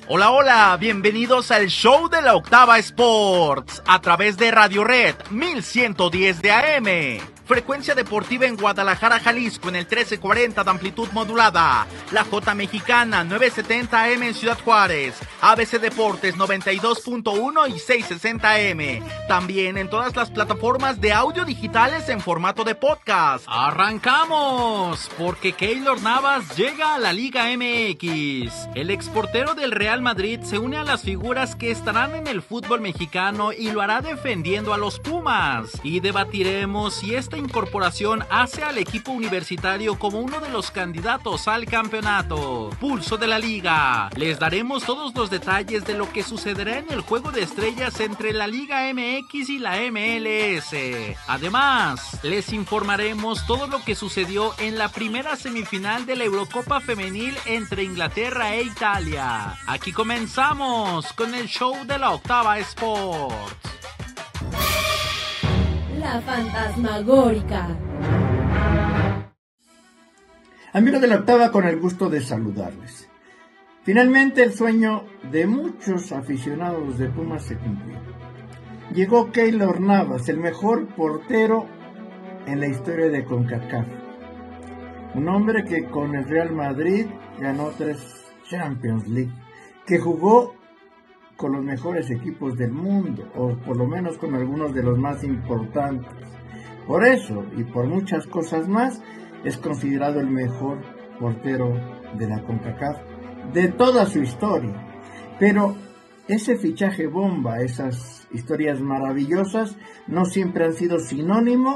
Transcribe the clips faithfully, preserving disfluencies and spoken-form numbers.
Hola, hola, bienvenidos al show de la Octava Sports a través de Radio Red mil ciento diez de A M. Frecuencia deportiva en Guadalajara, Jalisco en el trece cuarenta de amplitud modulada. La J Mexicana novecientos setenta A M en Ciudad Juárez. A B C Deportes noventa y dos punto uno y seiscientos sesenta A M. También en todas las plataformas de audio digitales en formato de podcast. ¡Arrancamos! Porque Keylor Navas llega a la Liga M X. El exportero del Real Madrid se une a las figuras que estarán en el fútbol mexicano y lo hará defendiendo a los Pumas. Y debatiremos si esta incorporación hace al equipo universitario como uno de los candidatos al campeonato. Pulso de la Liga. Les daremos todos los detalles de lo que sucederá en el juego de estrellas entre la Liga M X y la M L S. Además, les informaremos todo lo que sucedió en la primera semifinal de la Eurocopa Femenil entre Inglaterra e Italia. Aquí comenzamos con el show de la Octava Sports. La fantasmagórica. Amigos de la Octava, con el gusto de saludarles. Finalmente el sueño de muchos aficionados de Pumas se cumplió. Llegó Keylor Navas, el mejor portero en la historia de CONCACAF. Un hombre que con el Real Madrid ganó tres Champions League, que jugó con los mejores equipos del mundo, o por lo menos con algunos de los más importantes. Por eso, y por muchas cosas más, es considerado el mejor portero de la CONCACAF de toda su historia. Pero ese fichaje bomba, esas historias maravillosas, no siempre han sido sinónimo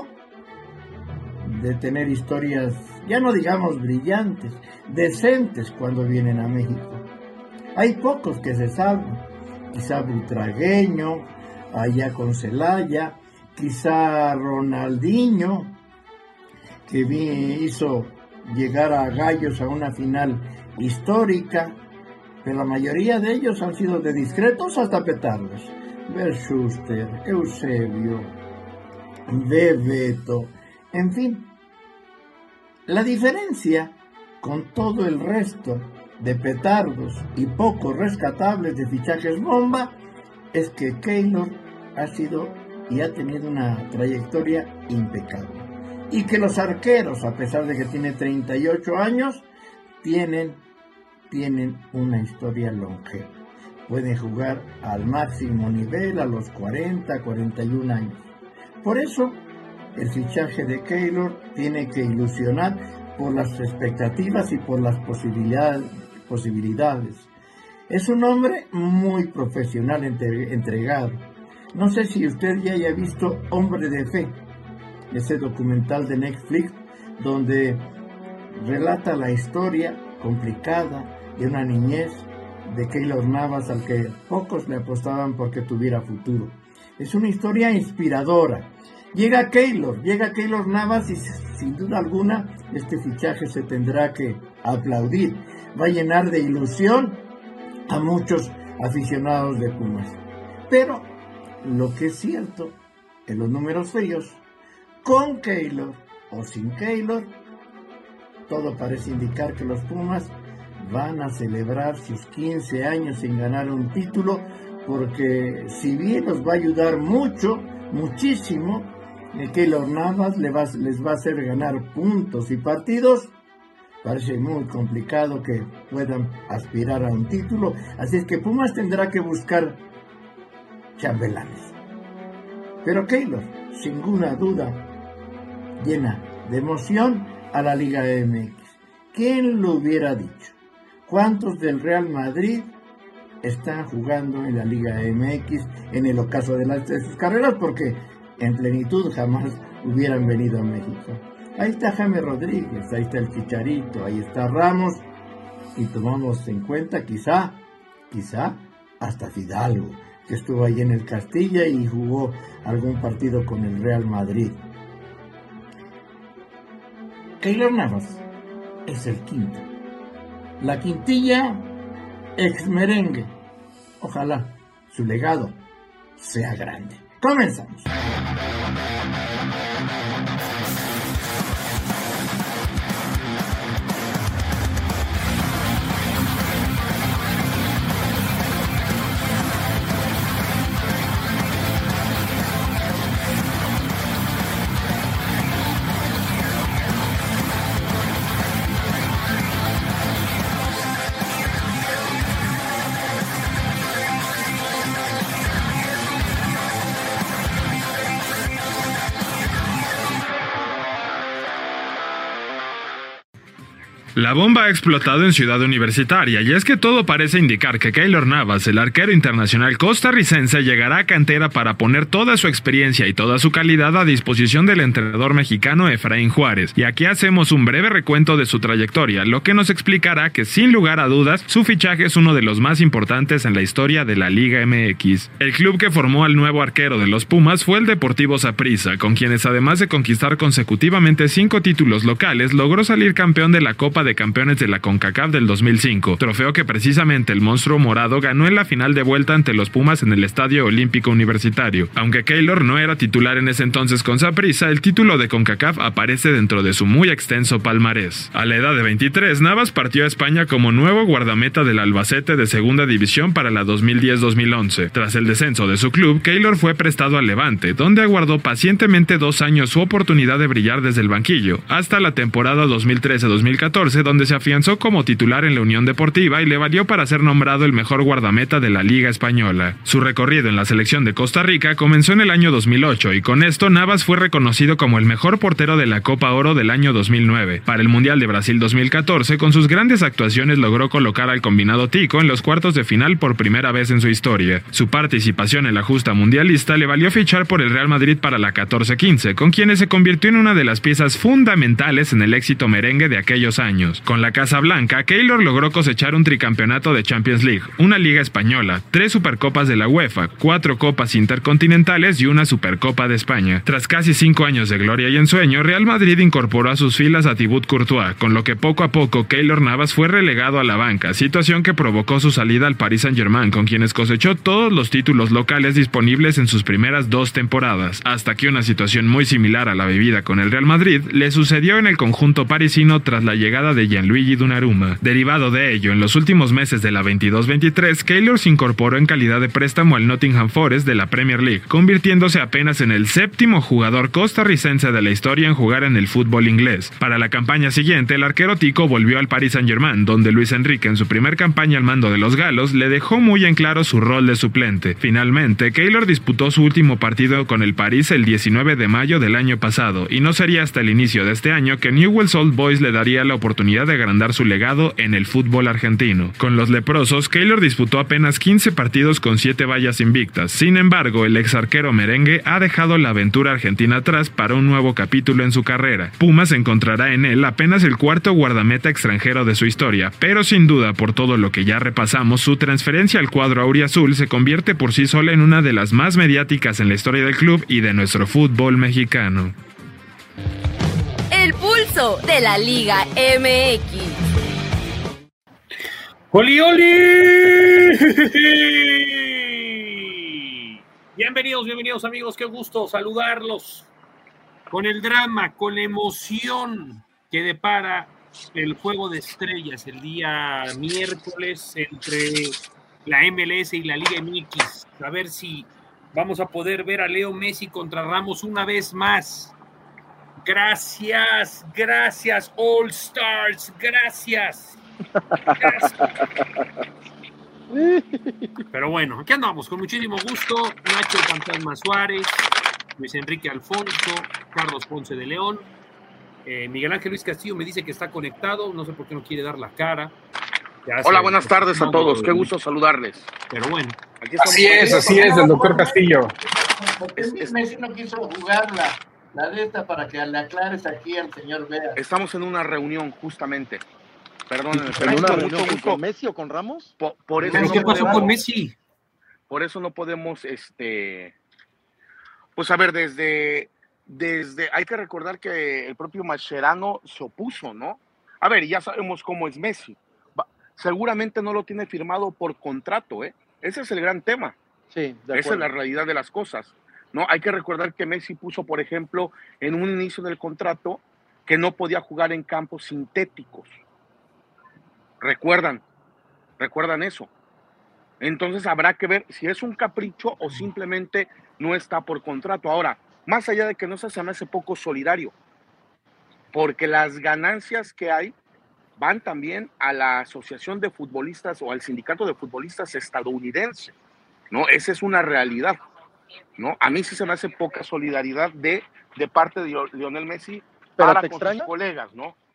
de tener historias, ya no digamos brillantes, decentes cuando vienen a México. Hay pocos que se salvan. Quizá Butragueño, allá con Celaya, quizá Ronaldinho, que hizo llegar a Gallos a una final histórica, pero la mayoría de ellos han sido de discretos hasta petardos. Schuster, Eusebio, Bebeto, en fin. La diferencia con todo el resto de petardos y poco rescatables de fichajes bomba es que Keylor ha sido y ha tenido una trayectoria impecable, y que los arqueros, a pesar de que tiene treinta y ocho años, tienen, tienen una historia longeva. Pueden jugar al máximo nivel a los cuarenta, cuarenta y un años. Por eso el fichaje de Keylor tiene que ilusionar por las expectativas y por las posibilidades posibilidades. Es un hombre muy profesional, entre, entregado. No sé si usted ya haya visto Hombre de Fe, ese documental de Netflix donde relata la historia complicada de una niñez de Keylor Navas, al que pocos le apostaban porque tuviera futuro. Es una historia inspiradora. Llega Keylor, llega Keylor Navas y sin duda alguna este fichaje se tendrá que aplaudir. Va a llenar de ilusión a muchos aficionados de Pumas. Pero lo que es cierto, en los números fríos, con Keylor o sin Keylor, todo parece indicar que los Pumas van a celebrar sus quince años sin ganar un título, porque si bien los va a ayudar mucho, muchísimo, Keylor Navas les va, les va a hacer ganar puntos y partidos, parece muy complicado que puedan aspirar a un título. Así es que Pumas tendrá que buscar chambelanes. Pero Keylor, sin ninguna duda, llena de emoción a la Liga M X. ¿Quién lo hubiera dicho? ¿Cuántos del Real Madrid están jugando en la Liga M X en el ocaso de, las, de sus carreras? Porque en plenitud jamás hubieran venido a México. Ahí está James Rodríguez, ahí está el Chicharito, ahí está Ramos, y tomamos en cuenta quizá, quizá hasta Fidalgo, que estuvo ahí en el Castilla y jugó algún partido con el Real Madrid. Keylor Navas es el quinto. La quintilla ex merengue. Ojalá su legado sea grande. Comenzamos. La bomba ha explotado en Ciudad Universitaria y es que todo parece indicar que Keylor Navas, el arquero internacional costarricense, llegará a cantera para poner toda su experiencia y toda su calidad a disposición del entrenador mexicano Efraín Juárez. Y aquí hacemos un breve recuento de su trayectoria, lo que nos explicará que sin lugar a dudas su fichaje es uno de los más importantes en la historia de la Liga M X. El club que formó al nuevo arquero de los Pumas fue el Deportivo Saprissa, con quienes además de conquistar consecutivamente cinco títulos locales, logró salir campeón de la Copa de Campeones de la CONCACAF del dos mil cinco, trofeo que precisamente el monstruo morado ganó en la final de vuelta ante los Pumas en el Estadio Olímpico Universitario. Aunque Keylor no era titular en ese entonces con Saprissa, el título de CONCACAF aparece dentro de su muy extenso palmarés. A la edad de veintitrés, Navas partió a España como nuevo guardameta del Albacete de Segunda División para la dos mil diez dos mil once. Tras el descenso de su club, Keylor fue prestado al Levante, donde aguardó pacientemente dos años su oportunidad de brillar desde el banquillo, hasta la temporada dos mil trece dos mil catorce, donde se afianzó como titular en la Unión Deportiva y le valió para ser nombrado el mejor guardameta de la Liga Española. Su recorrido en la selección de Costa Rica comenzó en el año dos mil ocho y con esto Navas fue reconocido como el mejor portero de la Copa Oro del año dos mil nueve. Para el Mundial de Brasil dos mil catorce, con sus grandes actuaciones logró colocar al combinado tico en los cuartos de final por primera vez en su historia. Su participación en la justa mundialista le valió fichar por el Real Madrid para la catorce quince, con quienes se convirtió en una de las piezas fundamentales en el éxito merengue de aquellos años. Con la Casa Blanca, Keylor logró cosechar un tricampeonato de Champions League, una Liga Española, tres Supercopas de la UEFA, cuatro Copas Intercontinentales y una Supercopa de España. Tras casi cinco años de gloria y ensueño, Real Madrid incorporó a sus filas a Thibaut Courtois, con lo que poco a poco Keylor Navas fue relegado a la banca, situación que provocó su salida al Paris Saint-Germain, con quienes cosechó todos los títulos locales disponibles en sus primeras dos temporadas, hasta que una situación muy similar a la vivida con el Real Madrid le sucedió en el conjunto parisino tras la llegada de Gianluigi Donnarumma. Derivado de ello, en los últimos meses de la veintidós veintitrés, Keylor se incorporó en calidad de préstamo al Nottingham Forest de la Premier League, convirtiéndose apenas en el séptimo jugador costarricense de la historia en jugar en el fútbol inglés. Para la campaña siguiente, el arquero tico volvió al Paris Saint-Germain, donde Luis Enrique en su primer campaña al mando de los galos le dejó muy en claro su rol de suplente. Finalmente, Keylor disputó su último partido con el París el diecinueve de mayo del año pasado, y no sería hasta el inicio de este año que Newell's Old Boys le daría la oportunidad de agrandar su legado en el fútbol argentino. Con los leprosos, Keylor disputó apenas quince partidos con siete vallas invictas. Sin embargo, el ex arquero merengue ha dejado la aventura argentina atrás para un nuevo capítulo en su carrera. Pumas encontrará en él apenas el cuarto guardameta extranjero de su historia, pero sin duda, por todo lo que ya repasamos, su transferencia al cuadro auriazul se convierte por sí sola en una de las más mediáticas en la historia del club y de nuestro fútbol mexicano. El pulso de la Liga M X. ¡Oli, oli! Bienvenidos, bienvenidos amigos, qué gusto saludarlos con el drama, con la emoción que depara el juego de estrellas el día miércoles entre la M L S y la Liga M X. A ver si vamos a poder ver a Leo Messi contra Ramos una vez más. Gracias, gracias All Stars, gracias. gracias. Pero bueno, aquí andamos con muchísimo gusto. Nacho Fantasma Suárez, Luis Enrique Alfonso, Carlos Ponce de León, eh, Miguel Ángel Luis Castillo me dice que está conectado, no sé por qué no quiere dar la cara. Hola, buenas tardes a todos, qué gusto saludarles. Pero bueno, aquí así es, así es, el doctor Castillo. Es que Messi no quiso jugar la, la de esta para que le aclares aquí al señor Vea. Estamos en una reunión, justamente. Perdón, ¿en una reunión con Messi o con Ramos? Por, por eso ¿Pero no qué pasó podemos, con Messi? Por eso no podemos, este, pues a ver, desde, desde, hay que recordar que el propio Mascherano se opuso, ¿no? A ver, ya sabemos cómo es Messi. Va, seguramente no lo tiene firmado por contrato, ¿eh? Ese es el gran tema. Sí, de acuerdo. Esa es la realidad de las cosas, ¿no? Hay que recordar que Messi puso, por ejemplo, en un inicio del contrato que no podía jugar en campos sintéticos. Recuerdan, recuerdan eso. Entonces habrá que ver si es un capricho o simplemente no está por contrato. Ahora, más allá de que no se me hace poco solidario, porque las ganancias que hay van también a la Asociación de Futbolistas o al Sindicato de Futbolistas estadounidense, ¿no? Esa es una realidad, ¿no? A mí sí se me hace poca solidaridad de, de parte de Lionel Messi para con sus colegas, ¿no?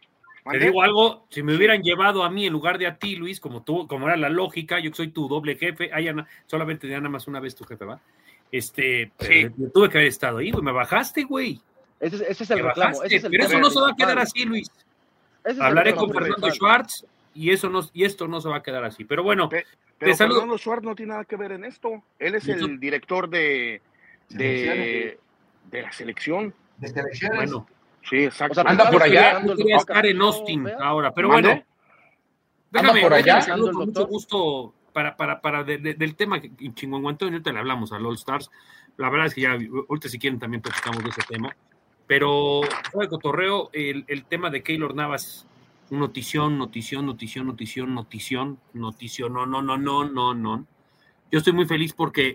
Te digo algo, si me hubieran llevado a mí en lugar de a ti, Luis, como tú, como era la lógica, yo soy tu doble jefe, ay, Ana, solamente ya nada más una vez tu jefe, ¿va? Este, Sí. eh, tuve que haber estado ahí, güey, me bajaste, güey. Ese, es- ese es el Me reclamo. bajaste, Ese es el pero eso tema no se va a principal. quedar así, Luis. Ese es el Hablaré reclamo con Fernando principal. Schwartz y eso no, y esto no se va a quedar así. Pero bueno, Pe- te Pero saludo. Fernando Schwartz no tiene nada que ver en esto. Él es ¿Y tú? el director de, de, Selecciones. de la selección. De selecciones. Bueno, Sí, exacto. O sea, Anda tú por estás allá. esperando yo el quería doctor estar en Castillo, Austin vea. ahora, pero ¿Mande? bueno. Déjame, por allá. déjame saludo con ¿El mucho doctor? gusto para, para, para de- de- del tema que Chinguanguantón, ahorita le hablamos al All Stars. La verdad es que ya, ahorita si quieren también platicamos de ese tema. Pero, fuera de cotorreo, el, el tema de Keylor Navas, notición, notición, notición, notición, notición, notición, no, no, no, no, no, no. Yo estoy muy feliz porque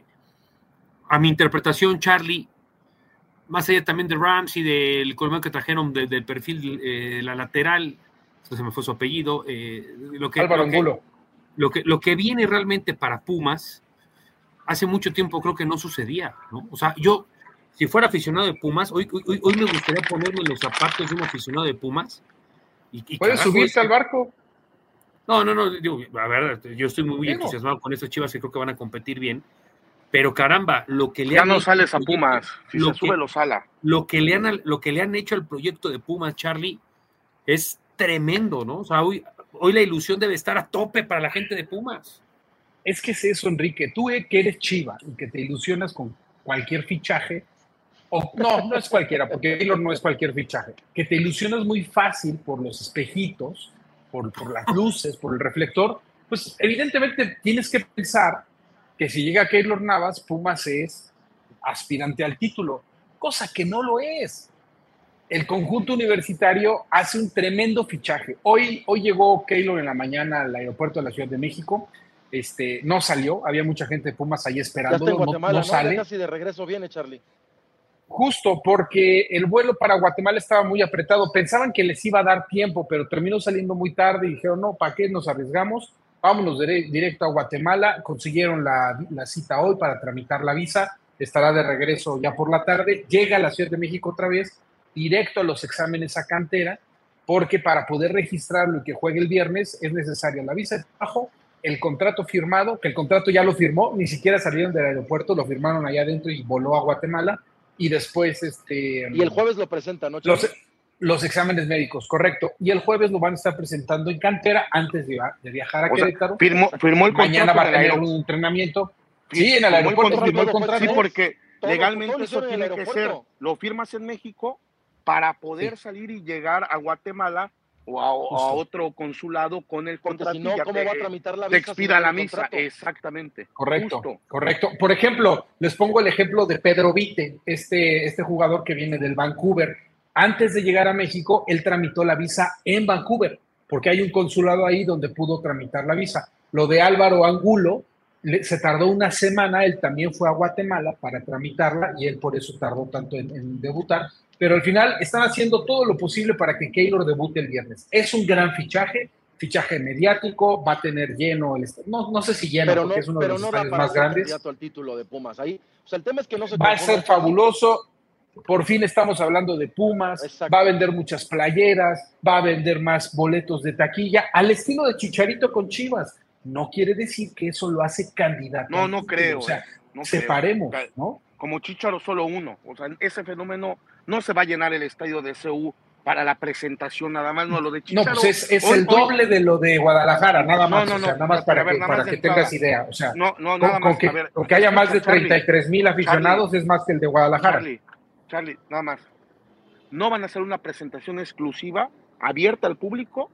a mi interpretación, Charlie, más allá también de Rams y del colombiano que trajeron de- del perfil, eh, la lateral, se me fue su apellido, eh, lo que, Álvaro lo que- Angulo. lo que, lo que viene realmente para Pumas, hace mucho tiempo creo que no sucedía, ¿no? O sea, yo, si fuera aficionado de Pumas, hoy, hoy, hoy me gustaría ponerme en los zapatos de un aficionado de Pumas. Y, y ¿Puedes carajo, subirte es- al barco? No, no, no, digo, a ver, yo estoy muy Digo. entusiasmado con estos Chivas y creo que van a competir bien, pero caramba, lo que le Ya han no hecho sales a al proyecto- Pumas. Si lo se que- sube, lo sala. lo que le han lo que le han hecho al proyecto de Pumas, Charlie, es tremendo, ¿no? O sea, hoy, hoy la ilusión debe estar a tope para la gente de Pumas. Es que es eso, Enrique. Tú eh, que eres Chiva y que te ilusionas con cualquier fichaje, o no, no es cualquiera, porque Keylor no es cualquier fichaje, que te ilusionas muy fácil por los espejitos, por, por las luces, por el reflector, pues evidentemente tienes que pensar que si llega Keylor Navas, Pumas es aspirante al título, cosa que no lo es. El conjunto universitario hace un tremendo fichaje. Hoy, hoy llegó Keylor en la mañana al aeropuerto de la Ciudad de México. Este, no salió, había mucha gente de Pumas ahí Ya está esperándolo, en no, Guatemala, no ¿no? sale. Ya casi de regreso viene, Charlie. Justo porque el vuelo para Guatemala estaba muy apretado. Pensaban que les iba a dar tiempo, pero terminó saliendo muy tarde y dijeron, no, ¿para qué nos arriesgamos? Vámonos dire- directo a Guatemala. Consiguieron la, la cita hoy para tramitar la visa. Estará de regreso ya por la tarde. Llega a la Ciudad de México otra vez, directo a los exámenes a cantera, porque para poder registrarlo y que juegue el viernes es necesaria la visa de trabajo, el contrato firmado, que el contrato ya lo firmó, ni siquiera salieron del aeropuerto, lo firmaron allá adentro y voló a Guatemala. Y después, este... Y el jueves lo presenta, ¿no, Charlie? los, los exámenes médicos, correcto. Y el jueves lo van a estar presentando en cantera antes de, de viajar a O sea, Querétaro. firmó, firmó el Mañana va a contrato en el tener aeropuerto. un entrenamiento. Sí, en el Firmó el aeropuerto contrato, firmó el todo fue contrato. Sí, porque Todo- legalmente todo lo eso hicieron en el tiene que ser, aeropuerto. lo firmas en México para poder Sí. salir y llegar a Guatemala o a, o a Justo. otro consulado con el Porque contrato si y no, ya ¿cómo te, va a tramitar la te visa? si expida no la tiene misa. contrato? Exactamente. Correcto, Justo. correcto. Por ejemplo, les pongo el ejemplo de Pedro Vite, este, este jugador que viene del Vancouver. Antes de llegar a México, él tramitó la visa en Vancouver, porque hay un consulado ahí donde pudo tramitar la visa. Lo de Álvaro Angulo, le- se tardó una semana, él también fue a Guatemala para tramitarla y él por eso tardó tanto en, en debutar. Pero al final están haciendo todo lo posible para que Keylor debute el viernes. Es un gran fichaje, fichaje mediático, va a tener lleno el est- no, no sé si lleno, Pero no, porque es uno de pero los no da estadios para más ser grandes. candidato al título de Pumas. Ahí, o sea, el tema es que no se Va a confunda, ser Charlie. fabuloso. Por fin estamos hablando de Pumas. Exacto. Va a vender muchas playeras, va a vender más boletos de taquilla, al estilo de Chicharito con Chivas. No quiere decir que eso lo hace candidato. No, al no título. creo. O sea, eh, no creo. separemos, Ca- ¿no? Como Chícharo solo uno. O sea, ese fenómeno no se va a llenar el estadio de C U para la presentación nada más, no lo de No, Chícharo. pues es, es hoy- el hoy- doble de lo de Guadalajara, nada No, más. no, o sea, no, nada más pero para a ver, que, nada para más de que tengas entrada. idea. O sea, No, no, con, nada con más. que, a ver, con que haya más de escucha, Charlie, treinta y tres mil aficionados es más que el de Guadalajara. Charlie, Charlie, nada más. No van a hacer una presentación exclusiva, abierta al público.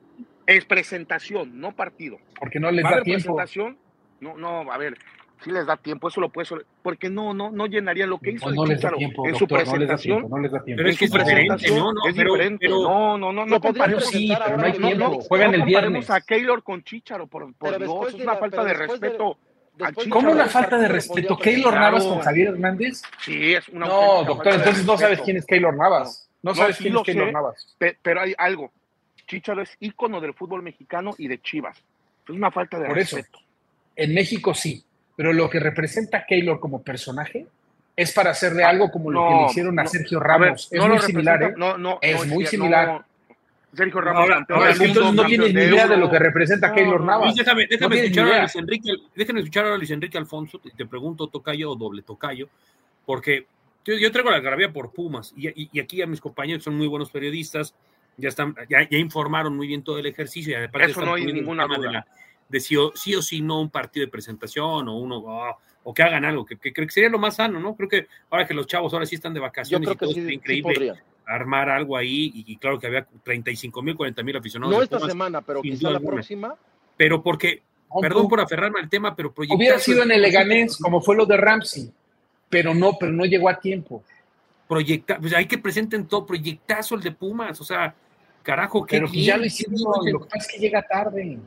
Es presentación, no partido. Porque no les ¿Va a da haber tiempo. presentación? No, no, a ver, sí les da tiempo, eso lo puede sol- porque no, no, no llenaría lo que hizo Pues el no les da Chícharo tiempo, en su doctor, no les da presentación. tiempo, no les da tiempo. Pero es En que su es diferente, presentación ¿no? No, es pero- diferente. pero- no, no, no, no Lo podrían comparemos. Sí, presentar pero ahora no hay que no, tiempo. no, Juegan no el comparemos viernes. a Keylor con Chícharo, por, por Pero Dios, después es de una la- falta pero de después de- respeto al después de- ¿Cómo Chícharo. una del falta de partido respeto? podría ¿Keylor Claro. Navas con Javier Hernández? Sí, es una No, auténtica doctor, falta de entonces no sabes respeto. quién es Keylor Navas. No, No, sabes sí quién lo es Keylor sé. Navas. Pe- Pero hay algo. Chícharo es ícono del fútbol mexicano y de Chivas. Es una falta de Por eso. respeto. En México sí, pero lo que representa Keylor como personaje es para hacerle Ah, algo como lo que no, le hicieron a no, Sergio a ver, Ramos. no es lo muy similar, ¿eh? representa- No, no, Es no muy cier- similar. no. Sergio Ramos, Ahora, campeón ahora del es que mundo, entonces no campeón tienes ni de idea Euro. de lo que representa No, Keylor no, Navas. Luis, déjame, déjame No tienes escuchar ni a idea. Luis Enrique, déjame escuchar a Luis Enrique Alfonso, te, te pregunto tocayo o doble tocayo, porque yo, yo traigo la algarabía por Pumas, y, y, y aquí a mis compañeros son muy buenos periodistas, ya están, ya, ya informaron muy bien todo el ejercicio, y aparte Eso están no hay poniendo el ninguna tema duda. de, la, de sí, o, sí o sí no un partido de presentación, o uno, oh, o que hagan algo, que, que creo que sería lo más sano, ¿no? Creo que ahora que los chavos ahora sí están de Yo vacaciones creo y que todo, sí, sería sí increíble podrían. armar algo ahí, y, y claro que había treinta y cinco mil, cuarenta mil aficionados No de esta Pumas, semana, pero sin quizá duda la alguna. próxima. Pero porque, perdón por aferrarme al tema, pero proyectazo. Hubiera sido en el Leganés, como fue lo de Ramsey, pero no, pero no llegó a tiempo. Proyecta, pues hay que presenten todo, proyectazo el de Pumas, o sea, carajo, qué Pero que bien, ya lo qué hicieron, bien. lo que pasa es que llega tarde.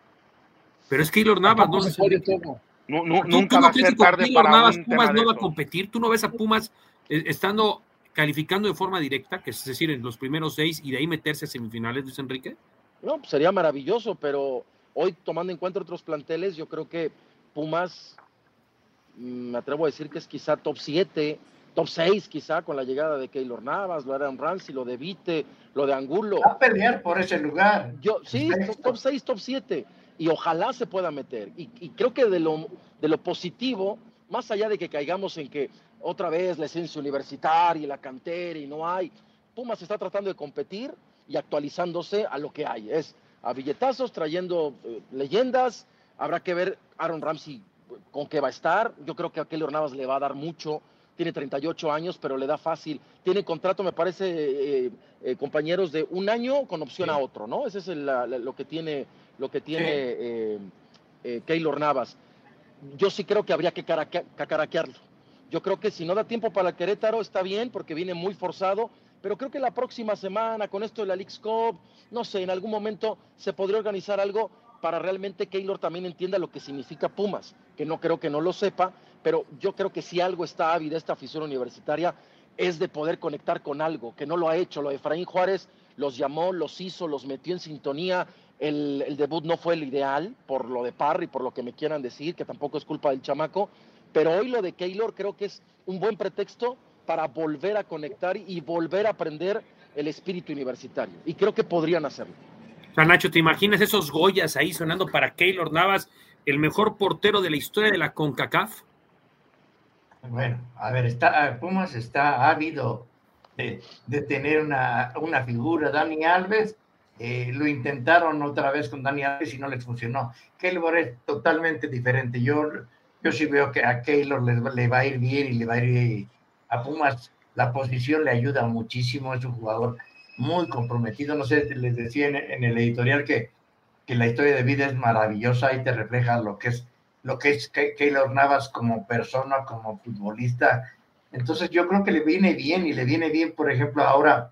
Pero es Keylor Navas, Tampoco ¿no? se puede todo. No, no, ¿Tú, nunca tú va no a crees ser que con tarde Keylor para Navas un Pumas tema de no va a esos. competir? ¿Tú no ves a Pumas eh, estando calificando de forma directa, que es decir, en los primeros seis y de ahí meterse a semifinales, Luis Enrique? No, pues sería maravilloso, pero hoy tomando en cuenta otros planteles, yo creo que Pumas, me atrevo a decir que es quizá top siete, top seis quizá, con la llegada de Keylor Navas, lo de Aaron Ramsey, lo de Vite, lo de Angulo. Va a pelear por ese lugar. Yo, sí, top seis, top siete, y ojalá se pueda meter. Y, y creo que de lo, de lo positivo, más allá de que caigamos en que otra vez la esencia universitaria y la cantera y no hay, Pumas está tratando de competir y actualizándose a lo que hay. Es a billetazos, trayendo eh, leyendas. Habrá que ver Aaron Ramsey con qué va a estar. Yo creo que a Keylor Navas le va a dar mucho. Tiene treinta y ocho años, pero le da fácil. Tiene contrato, me parece, eh, eh, compañeros, de un año con opción sí. a otro, ¿no? Ese es el, la, lo que tiene, lo que tiene sí. eh, eh, Keylor Navas. Yo sí creo que habría que caraca, cacaraquearlo. Yo creo que si no da tiempo para el Querétaro, está bien, porque viene muy forzado, pero creo que la próxima semana, con esto de la Leagues Cup, no sé, en algún momento se podría organizar algo para realmente Keylor también entienda lo que significa Pumas, que no creo que no lo sepa, pero yo creo que si algo está ávida esta afición universitaria es de poder conectar con algo, que no lo ha hecho. Lo de Efraín Juárez los llamó, los hizo, los metió en sintonía. El, el debut no fue el ideal, por lo de Parry, por lo que me quieran decir, que tampoco es culpa del chamaco, pero hoy lo de Keylor creo que es un buen pretexto para volver a conectar y volver a aprender el espíritu universitario, y creo que podrían hacerlo. O sea, Nacho, ¿te imaginas esos Goyas ahí sonando para Keylor Navas, el mejor portero de la historia de la CONCACAF? Bueno, a ver, está, Pumas está ávido de, de tener una, una figura. Dani Alves, eh, lo intentaron otra vez con Dani Alves y no les funcionó. Keylor es totalmente diferente. Yo, yo sí veo que a Keylor le, le va a ir bien y le va a ir a Pumas. La posición le ayuda muchísimo, es un jugador muy comprometido. No sé, les decía en, en el editorial que, que la historia de vida es maravillosa y te refleja lo que es lo que es Keylor Navas como persona, como futbolista. Entonces yo creo que le viene bien, y le viene bien, por ejemplo, ahora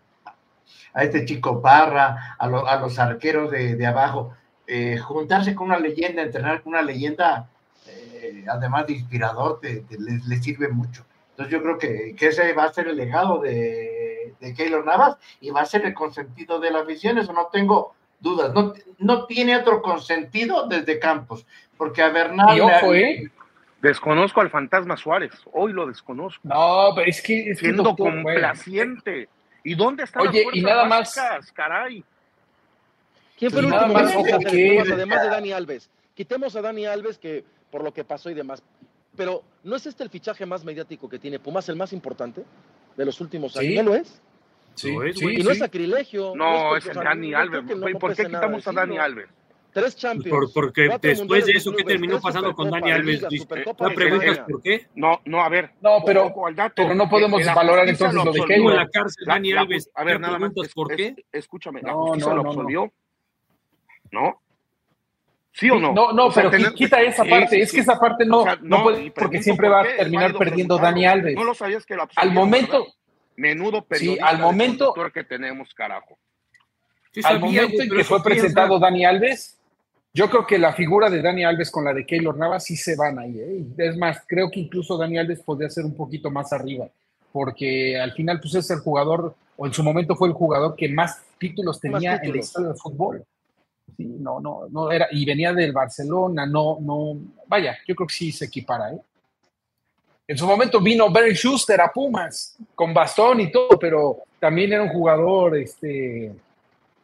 a este chico Parra, a, lo, a los arqueros de, de abajo, eh, juntarse con una leyenda, entrenar con una leyenda, eh, además de inspirador, te, te, les, les sirve mucho. Entonces yo creo que, que ese va a ser el legado de, de Keylor Navas, y va a ser el consentido de la afición, eso no tengo dudas. No, no tiene otro consentido desde Campos, porque a Bernal... Y ojo, ¿eh? Desconozco al Fantasma Suárez, hoy lo desconozco. No, pero es que... Es Siendo que doctor, complaciente. Bueno. ¿Y dónde están Oye, las fuerzas y nada básicas, más, caray? ¿Quién fue el nada último más, ojo, que... que... además de Dani Alves? Quitemos a Dani Alves, que por lo que pasó y demás, pero ¿no es este el fichaje más mediático que tiene Pumas, el más importante de los últimos años? ¿Sí? ¿No lo es? Sí, no es, sí, y no sí. es sacrilegio. No, no es, es el Dani Alves. No, no ¿Por qué quitamos a Dani Alves? Tres Champions. Por, porque después de eso, ¿qué terminó pasando con Dani Alves? ¿No preguntas por qué? No, no, a ver. No, pero, ojo al dato, pero no podemos valorar entonces lo de Keylor. En Keylor. la cárcel, Dani la, Alves. A ver, nada más. preguntas por qué? Es, escúchame, no, la justicia no, lo no, absolvió. ¿No? ¿No? ¿Sí o no? No, no, o sea, pero tener... quita esa parte. Sí, sí, es que esa parte no, o sea, no, no puede, porque siempre va a terminar perdiendo Dani Alves. No lo sabías que lo absolvió. Al momento... ¿verdad? Menudo periodista sí, al momento que tenemos, carajo. Sí, al sabía, momento en que fue presentado Dani Alves, yo creo que la figura de Dani Alves con la de Keylor Navas sí se van ahí, ¿eh? Es más, creo que incluso Dani Alves podría ser un poquito más arriba, porque al final pues es el jugador, o en su momento fue el jugador que más títulos tenía más títulos. en la historia del fútbol. Sí, no, no, no era, y venía del Barcelona, no, no, vaya, yo creo que sí se equipara, ¿eh? En su momento vino Bernd Schuster a Pumas, con bastón y todo, pero también era un jugador, este,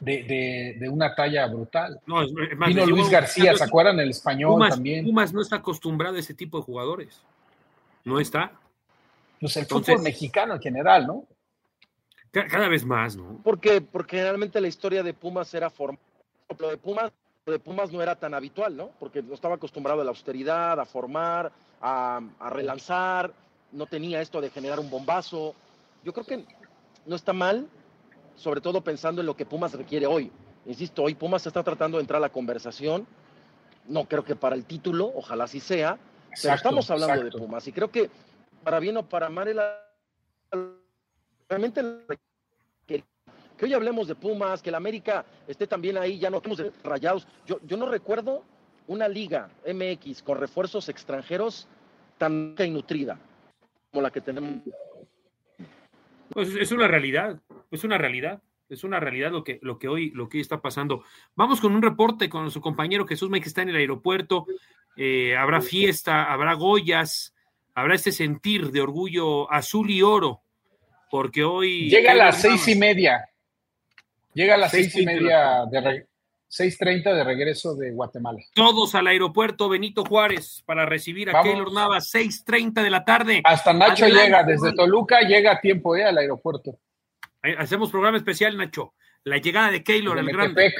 de, de, de una talla brutal. No, es, es más, Vino Luis García, ¿se acuerdan? El español Pumas, también. Pumas no está acostumbrado a ese tipo de jugadores. No está. Pues el Entonces, fútbol mexicano en general, ¿no? Cada vez más, ¿no? Porque, porque generalmente la historia de Pumas era formal. Lo de Pumas, lo de Pumas no era tan habitual, ¿no? Porque no estaba acostumbrado a la austeridad, a formar, a, a relanzar, no tenía esto de generar un bombazo. Yo creo que no está mal, sobre todo pensando en lo que Pumas requiere hoy. Insisto, hoy Pumas está tratando de entrar a la conversación, no creo que para el título, ojalá sí sea, exacto, pero estamos hablando exacto. de Pumas, y creo que para bien o para mal, realmente que, que hoy hablemos de Pumas, que el América esté también ahí, ya no estamos de Rayados. Yo, yo no recuerdo una liga M X con refuerzos extranjeros tan rica y nutrida como la que tenemos. Pues es una realidad, es una realidad, es una realidad lo que, lo que hoy, lo que hoy está pasando. Vamos con un reporte con su compañero Jesús May, que está en el aeropuerto. Eh, habrá fiesta, habrá Goyas, habrá este sentir de orgullo azul y oro, porque hoy... Llega a las seis y media, llega a las seis y media, de re... seis treinta de regreso de Guatemala. Todos al aeropuerto Benito Juárez para recibir a Keylor Navas, seis treinta de la tarde. Hasta Nacho Adelante. Llega, desde Toluca llega a tiempo eh, al aeropuerto. Hacemos programa especial, Nacho. La llegada de Keylor, el grande.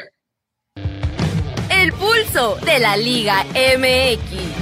El pulso de la Liga M X.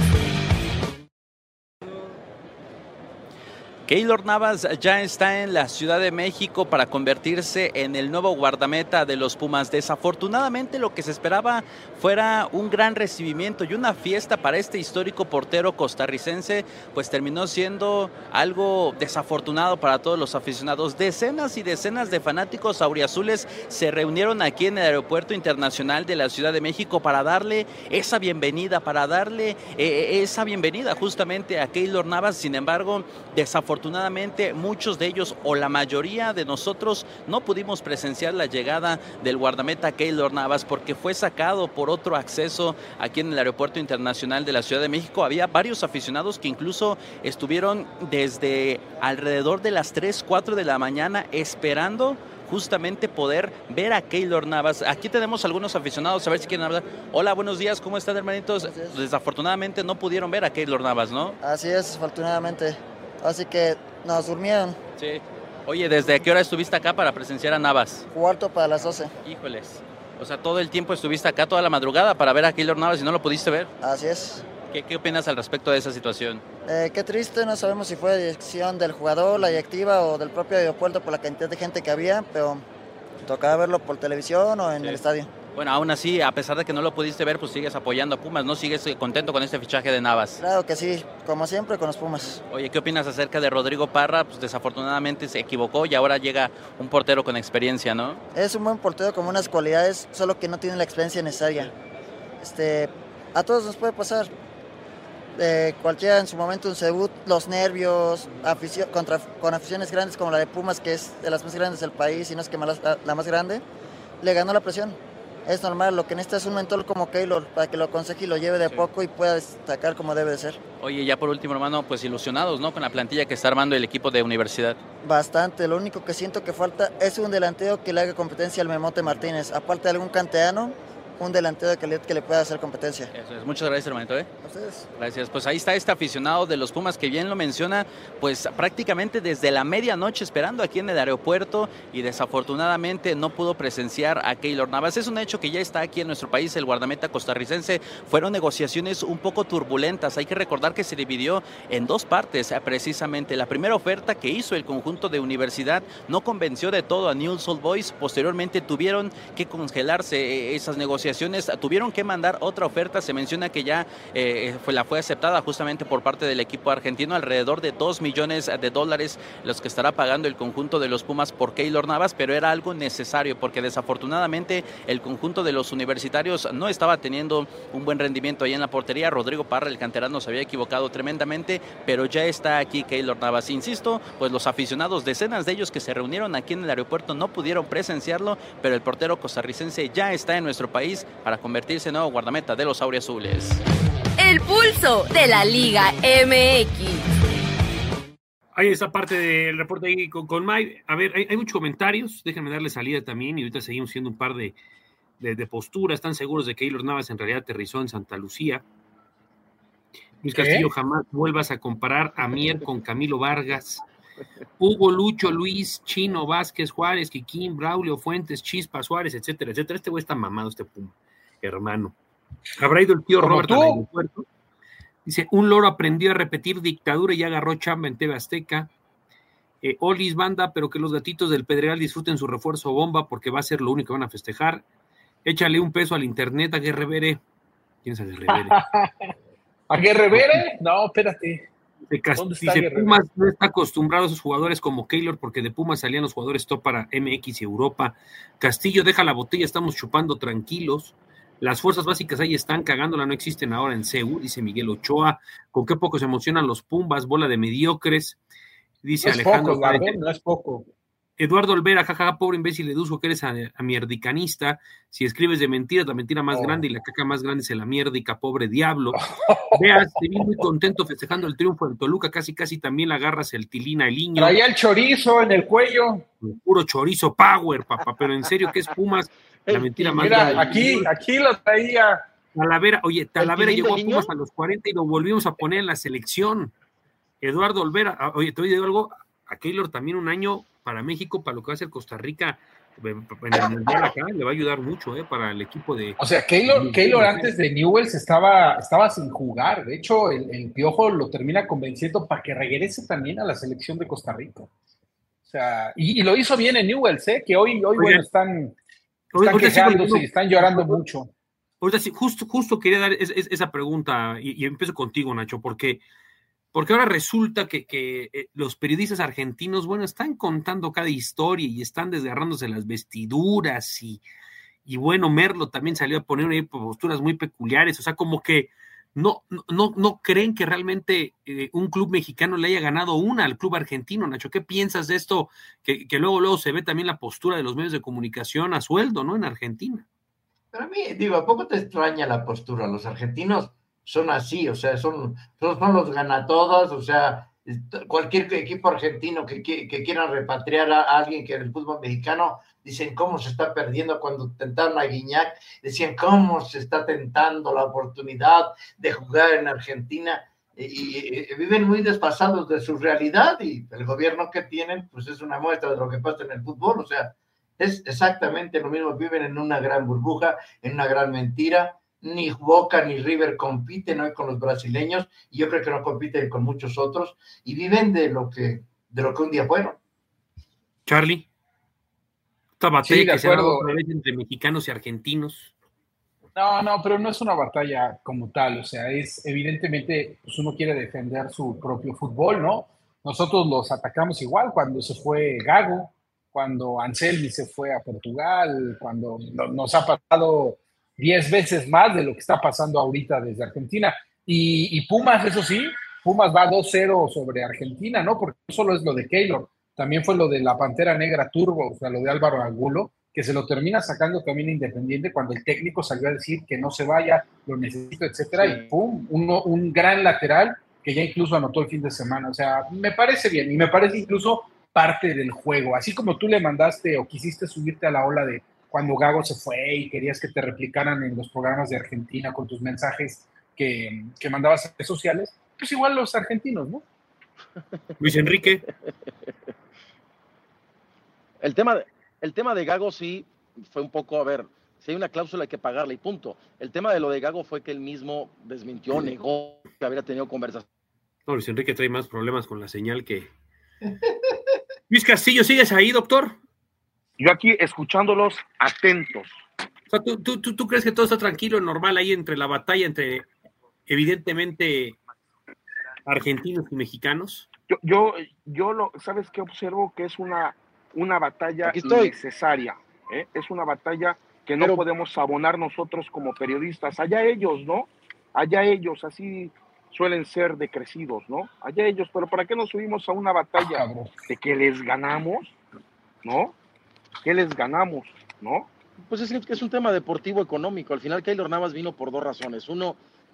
Keylor Navas ya está en la Ciudad de México para convertirse en el nuevo guardameta de los Pumas. Desafortunadamente, lo que se esperaba fuera un gran recibimiento y una fiesta para este histórico portero costarricense, pues terminó siendo algo desafortunado para todos los aficionados. Decenas y decenas de fanáticos auriazules se reunieron aquí en el Aeropuerto Internacional de la Ciudad de México para darle esa bienvenida, para darle eh, esa bienvenida justamente a Keylor Navas. Sin embargo, desafortunadamente, Afortunadamente, muchos de ellos o la mayoría de nosotros no pudimos presenciar la llegada del guardameta Keylor Navas porque fue sacado por otro acceso aquí en el Aeropuerto Internacional de la Ciudad de México. Había varios aficionados que incluso estuvieron desde alrededor de las tres, cuatro de la mañana esperando justamente poder ver a Keylor Navas. Aquí tenemos algunos aficionados, a ver si quieren hablar. Hola, buenos días, ¿cómo están, hermanitos? Desafortunadamente no pudieron ver a Keylor Navas, ¿no? Así es, afortunadamente. Así que nos durmieron. Sí. Oye, ¿desde qué hora estuviste acá para presenciar a Navas? Cuarto para las doce. Híjoles. O sea, todo el tiempo estuviste acá, toda la madrugada, para ver a Keylor Navas y no lo pudiste ver. Así es. ¿Qué, qué opinas al respecto de esa situación? Eh, qué triste, no sabemos si fue decisión del jugador, la directiva o del propio aeropuerto por la cantidad de gente que había, pero tocaba verlo por televisión o en sí. el estadio. Bueno, aún así, a pesar de que no lo pudiste ver, pues sigues apoyando a Pumas, ¿no? ¿Sigues contento con este fichaje de Navas? Claro que sí, como siempre con los Pumas. Oye, ¿qué opinas acerca de Rodrigo Parra? Pues desafortunadamente se equivocó y ahora llega un portero con experiencia, ¿no? Es un buen portero con unas cualidades, solo que no tiene la experiencia necesaria. Este, a todos nos puede pasar. Eh, cualquiera en su momento, un debut, los nervios, afición, contra, con aficiones grandes como la de Pumas, que es de las más grandes del país y no es que más, la, la más grande, le ganó la presión. Es normal, lo que necesita es un mentor como Keylor para que lo aconseje y lo lleve de sí. poco y pueda destacar como debe de ser. Oye, ya por último, hermano, pues ilusionados, ¿no? Con la plantilla que está armando el equipo de universidad. Bastante, lo único que siento que falta es un delantero que le haga competencia al Memote Martínez, aparte de algún canteano, un delantero de calidad que le pueda hacer competencia. Eso es. Muchas gracias, hermanito. ¿eh? A ustedes. Gracias. Pues ahí está este aficionado de los Pumas que bien lo menciona, pues prácticamente desde la medianoche esperando aquí en el aeropuerto y desafortunadamente no pudo presenciar a Keylor Navas. Es un hecho que ya está aquí en nuestro país, el guardameta costarricense. Fueron negociaciones un poco turbulentas. Hay que recordar que se dividió en dos partes precisamente. La primera oferta que hizo el conjunto de universidad no convenció de todo a Newell's Old Boys. Posteriormente tuvieron que congelarse esas negociaciones. Tuvieron que mandar otra oferta. Se menciona que ya eh, fue, la fue aceptada justamente por parte del equipo argentino, alrededor de dos millones de dólares los que estará pagando el conjunto de los Pumas por Keylor Navas, pero era algo necesario porque desafortunadamente el conjunto de los universitarios no estaba teniendo un buen rendimiento ahí en la portería. Rodrigo Parra, el canterano, se había equivocado tremendamente, pero ya está aquí Keylor Navas. Insisto, pues los aficionados, decenas de ellos que se reunieron aquí en el aeropuerto no pudieron presenciarlo, pero el portero costarricense ya está en nuestro país para convertirse en nuevo guardameta de los auriazules. El pulso de la Liga M X. Hay esa parte del reporte ahí con, con Mike. A ver, hay, hay muchos comentarios. Déjenme darle salida también y ahorita seguimos haciendo un par de, de, de posturas. ¿Están seguros de que Keylor Navas en realidad aterrizó en Santa Lucía? Luis ¿Qué? Castillo, jamás vuelvas a comparar a Mier con Camilo Vargas. Hugo, Lucho, Luis, Chino, Vázquez, Juárez, Quiquín, Braulio, Fuentes, Chispa, Suárez, etcétera, etcétera. Este güey está mamado, este puma, hermano. ¿Habrá ido el tío ¿Como Robert tú? al aeropuerto? Dice, un loro aprendió a repetir dictadura y agarró chamba en T V Azteca. Eh, Olis, banda, pero que los gatitos del Pedregal disfruten su refuerzo bomba porque va a ser lo único que van a festejar. Échale un peso al internet a Guerrevere. ¿Quién es a Guerrevere? ¿A Guerrevere? No, espérate. De Cast- ¿Dónde está dice, Guerrero? Pumas no está acostumbrado a sus jugadores como Keylor porque de Pumas salían los jugadores top para M X y Europa. Castillo, deja la botella, estamos chupando tranquilos. Las fuerzas básicas ahí están, cagándola, no existen ahora en C E U, dice Miguel Ochoa. Con qué poco se emocionan los Pumbas, bola de mediocres. Dice No es Alejandro. poco, Eduardo, no es poco. Eduardo Olvera, jajaja, pobre imbécil, deduzco que eres a, a mierdicanista. Si escribes de mentiras, la mentira más Oh. grande y la caca más grande es la mierdica, pobre diablo. Veas, te vi muy contento festejando el triunfo en Toluca, casi casi también le agarras el tilín al niño. Traía el chorizo en el cuello. Puro chorizo power, papá, pero en serio, ¿qué es Pumas? La mentira más Mira, grande. aquí, aquí lo traía. Talavera, oye, Talavera tilín llegó a del Pumas niño? a los cuarenta y lo volvimos a poner en la selección. Eduardo Olvera, ah, oye, te voy a decir algo, a Keylor también un año para México, para lo que va a hacer Costa Rica, en el Mundial acá, le va a ayudar mucho, eh, para el equipo de... O sea, Keylor, Keylor antes de Newell's estaba, estaba sin jugar. De hecho, el, el Piojo lo termina convenciendo para que regrese también a la selección de Costa Rica. O sea, y, y lo hizo bien en Newell's, ¿eh? Que hoy, hoy bueno, están, están Ahorita sí, quejándose porque- y están llorando mucho. Ahorita sí, justo, justo quería dar es- es- esa pregunta y, y empiezo contigo, Nacho, porque, porque ahora resulta que, que eh, los periodistas argentinos, bueno, están contando cada historia y están desgarrándose las vestiduras y, y bueno, Merlo también salió a poner ahí posturas muy peculiares, o sea, como que no, no, no creen que realmente eh, un club mexicano le haya ganado una al club argentino, Nacho. ¿Qué piensas de esto? Que, que luego, luego se ve también la postura de los medios de comunicación a sueldo, ¿no? En Argentina. Pero a mí, digo, ¿a poco te extraña la postura? Los argentinos son así, o sea, son, son, son los ganatodas, o sea, cualquier equipo argentino que, que, que quiera repatriar a alguien que en el fútbol mexicano, dicen cómo se está perdiendo cuando tentaron a Guiñac, decían cómo se está tentando la oportunidad de jugar en Argentina, y, y, y viven muy desfasados de su realidad, y el gobierno que tienen, pues es una muestra de lo que pasa en el fútbol, o sea, es exactamente lo mismo, viven en una gran burbuja, en una gran mentira. Ni Boca ni River compiten hoy con los brasileños, y yo creo que no compiten con muchos otros, y viven de lo que, de lo que un día fueron. Charlie, esta batalla Sí, de que se ha dado acuerdo. otra vez entre mexicanos y argentinos. No, no, pero no es una batalla como tal, o sea, es evidentemente, pues uno quiere defender su propio fútbol, ¿no? Nosotros los atacamos igual cuando se fue Gago, cuando Anselmi se fue a Portugal, cuando no- nos ha pasado diez veces más de lo que está pasando ahorita desde Argentina. Y, y Pumas, eso sí, Pumas va dos cero sobre Argentina, ¿no? Porque no solo es lo de Keylor, también fue lo de la Pantera Negra Turbo, o sea, lo de Álvaro Angulo, que se lo termina sacando también Independiente cuando el técnico salió a decir que no se vaya, lo necesito, etcétera, Sí. y pum, uno, un gran lateral que ya incluso anotó el fin de semana. O sea, me parece bien y me parece incluso parte del juego. Así como tú le mandaste o quisiste subirte a la ola de cuando Gago se fue y querías que te replicaran en los programas de Argentina con tus mensajes que, que mandabas a redes sociales, pues igual los argentinos, ¿no? Luis Enrique, El tema, de, el tema de Gago sí fue un poco, a ver, si hay una cláusula hay que pagarla y punto. El tema de lo de Gago fue que él mismo desmintió, negó que había tenido conversación. no, Luis Enrique trae más problemas con la señal que... Luis Castillo, ¿sigues ahí, doctor? Yo aquí escuchándolos atentos. O sea, ¿tú, tú, tú, tú crees que todo está tranquilo, normal ahí entre la batalla entre, evidentemente, argentinos y mexicanos? Yo, yo, yo lo, ¿sabes qué observo? Que es una, una batalla Aquí estoy. innecesaria, ¿eh? Es una batalla que no Pero- podemos abonar nosotros como periodistas. Allá ellos, ¿no? Allá ellos, así suelen ser decrecidos, ¿no? Allá ellos, pero ¿para qué nos subimos a una batalla Cabrón. de que les ganamos, ¿no? ¿Qué les ganamos, no? Pues es que es un tema deportivo económico. Al final, Keylor Navas vino por dos razones. Uno,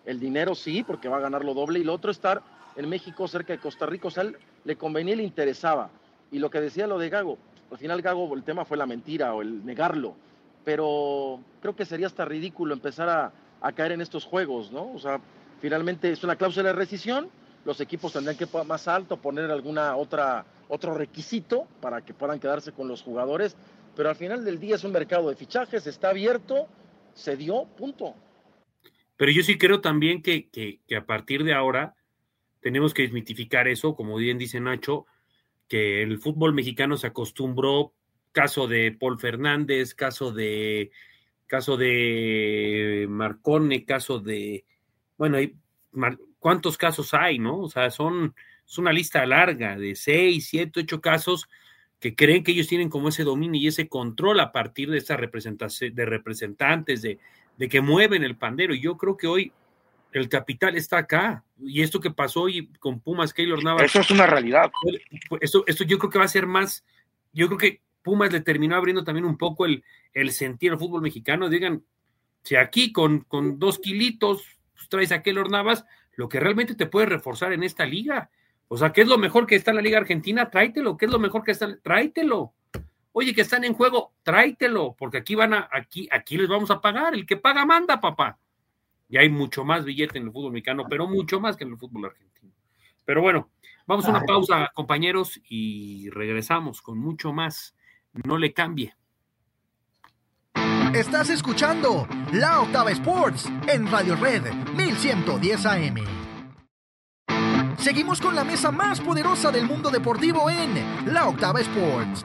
El dinero sí, porque va a ganar lo doble, y lo otro estar en México, cerca de Costa Rica. O sea, él, le convenía y le interesaba. Y lo que decía lo de Gago, al final Gago, el tema fue la mentira o el negarlo, pero creo que sería hasta ridículo empezar a, a caer en estos juegos, ¿no? O sea, finalmente es una cláusula de rescisión, los equipos tendrán que ir más alto, poner alguna otra, otro requisito para que puedan quedarse con los jugadores, pero al final del día es un mercado de fichajes, está abierto, se dio, punto. Pero yo sí creo también que, que, que a partir de ahora tenemos que desmitificar eso, como bien dice Nacho, que el fútbol mexicano se acostumbró, caso de Paul Fernández, caso de caso de Marcone, caso de, bueno, hay, ¿cuántos casos hay, no? O sea, son, es una lista larga de seis, siete, ocho casos que creen que ellos tienen como ese dominio y ese control a partir de estas representaciones, de representantes, de, de que mueven el pandero. Y yo creo que hoy el capital está acá, y esto que pasó hoy con Pumas, Keylor Navas, eso es una realidad. Esto, esto yo creo que va a ser más, yo creo que Pumas le terminó abriendo también un poco el, el sentir al fútbol mexicano. Digan, si aquí con, con dos kilitos pues, traes a Keylor Navas, lo que realmente te puede reforzar en esta liga, o sea, ¿qué es lo mejor que está en la Liga Argentina? Tráetelo. ¿Qué es lo mejor que está? Tráetelo. Oye, que están en juego, tráetelo, porque aquí van a, aquí, aquí les vamos a pagar, el que paga manda, papá. Y hay mucho más billete en el fútbol mexicano, pero mucho más que en el fútbol argentino. Pero bueno, vamos a una pausa, compañeros, y regresamos con mucho más. No le cambie. Estás escuchando La Octava Sports en Radio Red mil ciento diez A M. Seguimos con la mesa más poderosa del mundo deportivo en La Octava Sports.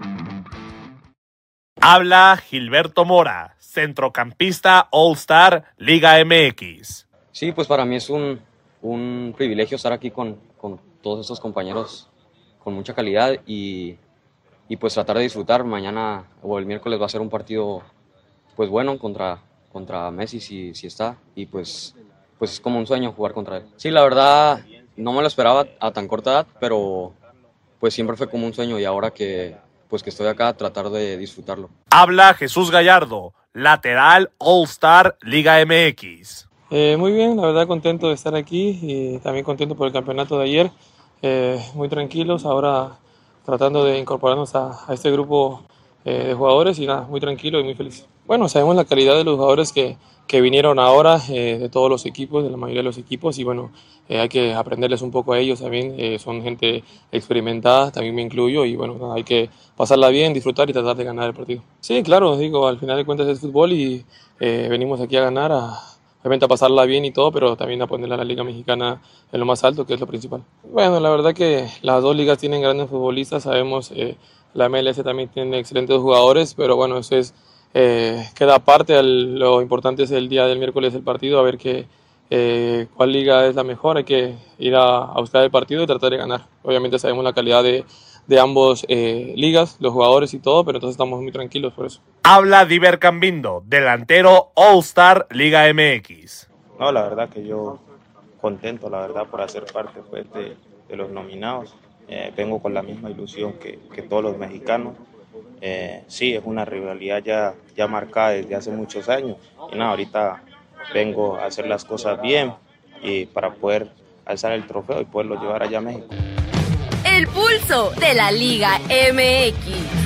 Habla Gilberto Mora, centrocampista All-Star Liga M X. Sí, pues para mí es un, un privilegio estar aquí con, con todos estos compañeros con mucha calidad y, y pues tratar de disfrutar. Mañana o el miércoles va a ser un partido pues bueno contra, contra Messi si, si está, y pues, pues es como un sueño jugar contra él. Sí, la verdad no me lo esperaba a tan corta edad, pero pues siempre fue como un sueño, y ahora que pues que estoy acá, tratar de disfrutarlo. Habla Jesús Gallardo, lateral All-Star Liga M X. Eh, muy bien, la verdad contento de estar aquí y también contento por el campeonato de ayer. Eh, muy tranquilos, ahora tratando de incorporarnos a, a este grupo eh, de jugadores y nada, muy tranquilo y muy feliz. Bueno, sabemos la calidad de los jugadores que, que vinieron ahora, eh, de todos los equipos, de la mayoría de los equipos, y bueno, eh, hay que aprenderles un poco a ellos también, eh, son gente experimentada, también me incluyo, y bueno, nada, hay que pasarla bien, disfrutar y tratar de ganar el partido. Sí, claro, digo, al final de cuentas es fútbol y eh, venimos aquí a ganar, a, obviamente a pasarla bien y todo, pero también a ponerle a la Liga Mexicana en lo más alto, que es lo principal. Bueno, la verdad que las dos ligas tienen grandes futbolistas, sabemos, eh, la M L S también tiene excelentes jugadores, pero bueno, eso es... Eh, queda aparte, el, lo importante es el día del miércoles el partido, a ver qué, eh, cuál liga es la mejor, hay que ir a, a buscar el partido y tratar de ganar. Obviamente sabemos la calidad de, de ambos eh, ligas, los jugadores y todo, pero entonces estamos muy tranquilos por eso. Habla Diver Cambindo, delantero All-Star Liga M X. No, la verdad que yo contento, la verdad, por hacer parte pues, de, de los nominados. Eh, vengo con la misma ilusión que, que todos los mexicanos. Eh, sí, es una rivalidad ya, ya marcada desde hace muchos años, y nada, ahorita vengo a hacer las cosas bien y para poder alzar el trofeo y poderlo llevar allá a México. El pulso de la Liga M X.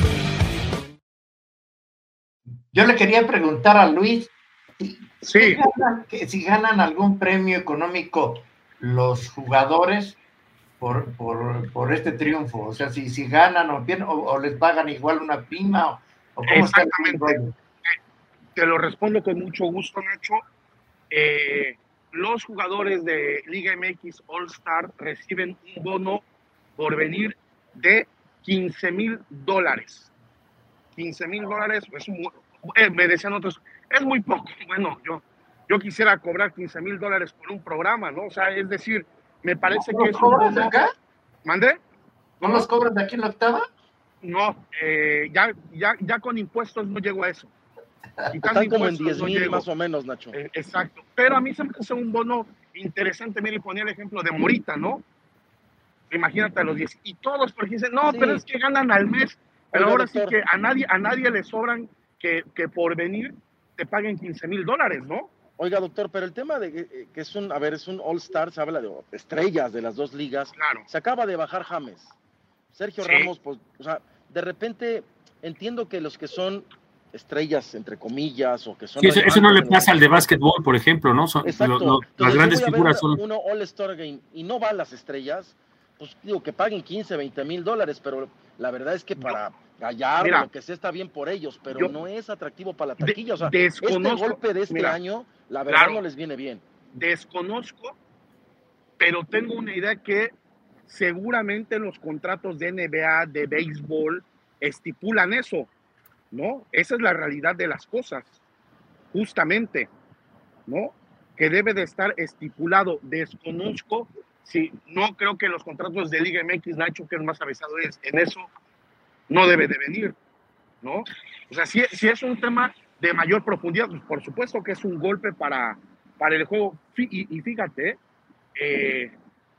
Yo le quería preguntar a Luis si, sí. si, ganan, que, si ganan algún premio económico los jugadores Por, por, por este triunfo, o sea, si, si ganan o, bien, o, o les pagan igual una prima, o, o cómo está. Exactamente. Te lo respondo con mucho gusto, Nacho. Eh, los jugadores de Liga M X All-Star reciben un bono por venir de quince mil dólares. quince mil dólares, es un, eh, me decían otros, es muy poco. Bueno, yo, yo quisiera cobrar quince mil dólares por un programa, ¿no? O sea, es decir, me parece ¿No que los es un cobras bono... acá? ¿Mande? ¿No los cobran de aquí en la octava? No, eh, ya, ya, ya con impuestos no llego a eso. Están como en diez mil no más o menos, Nacho. Eh, exacto. Pero a mí se me hace un bono interesante. Mire, ponía el ejemplo de Morita, ¿no? Imagínate a los diez. Y todos, porque dicen, no, sí, pero es que ganan al mes. Pero Oiga, ahora doctor. sí que a nadie, a nadie le sobran que, que por venir te paguen quince mil dólares, ¿no? Oiga, doctor, pero el tema de que, que es un, a ver, es un All-Star, se habla de estrellas de las dos ligas. Claro. Se acaba de bajar James. Sergio Sí. Ramos, pues, o sea, de repente entiendo que los que son estrellas, entre comillas, o que son... Sí, eso, eso no le relevantes en pasa los al de equipos. básquetbol, por ejemplo, ¿no? Son, Exacto. lo- lo- Entonces, las yo grandes voy a ver figuras una- son... uno All-Star Game y no va a las estrellas, pues digo que paguen quince, veinte mil dólares, pero la verdad es que para Gallardo, Mira, lo que sea, está bien por ellos, pero yo- no es atractivo para la taquilla. O sea, desconozco- este golpe de este mira, año, la verdad claro. no les viene bien. Desconozco, pero tengo una idea que seguramente los contratos de N B A, de béisbol, estipulan eso, ¿no? Esa es la realidad de las cosas, justamente, ¿no? Que debe de estar estipulado. Desconozco, si no creo que los contratos de Liga M X, Nacho, que es más avisado es, en eso no debe de venir, ¿no? O sea, si, si es un tema de mayor profundidad, pues por supuesto que es un golpe para, para el juego. Fí- Y, y fíjate, eh,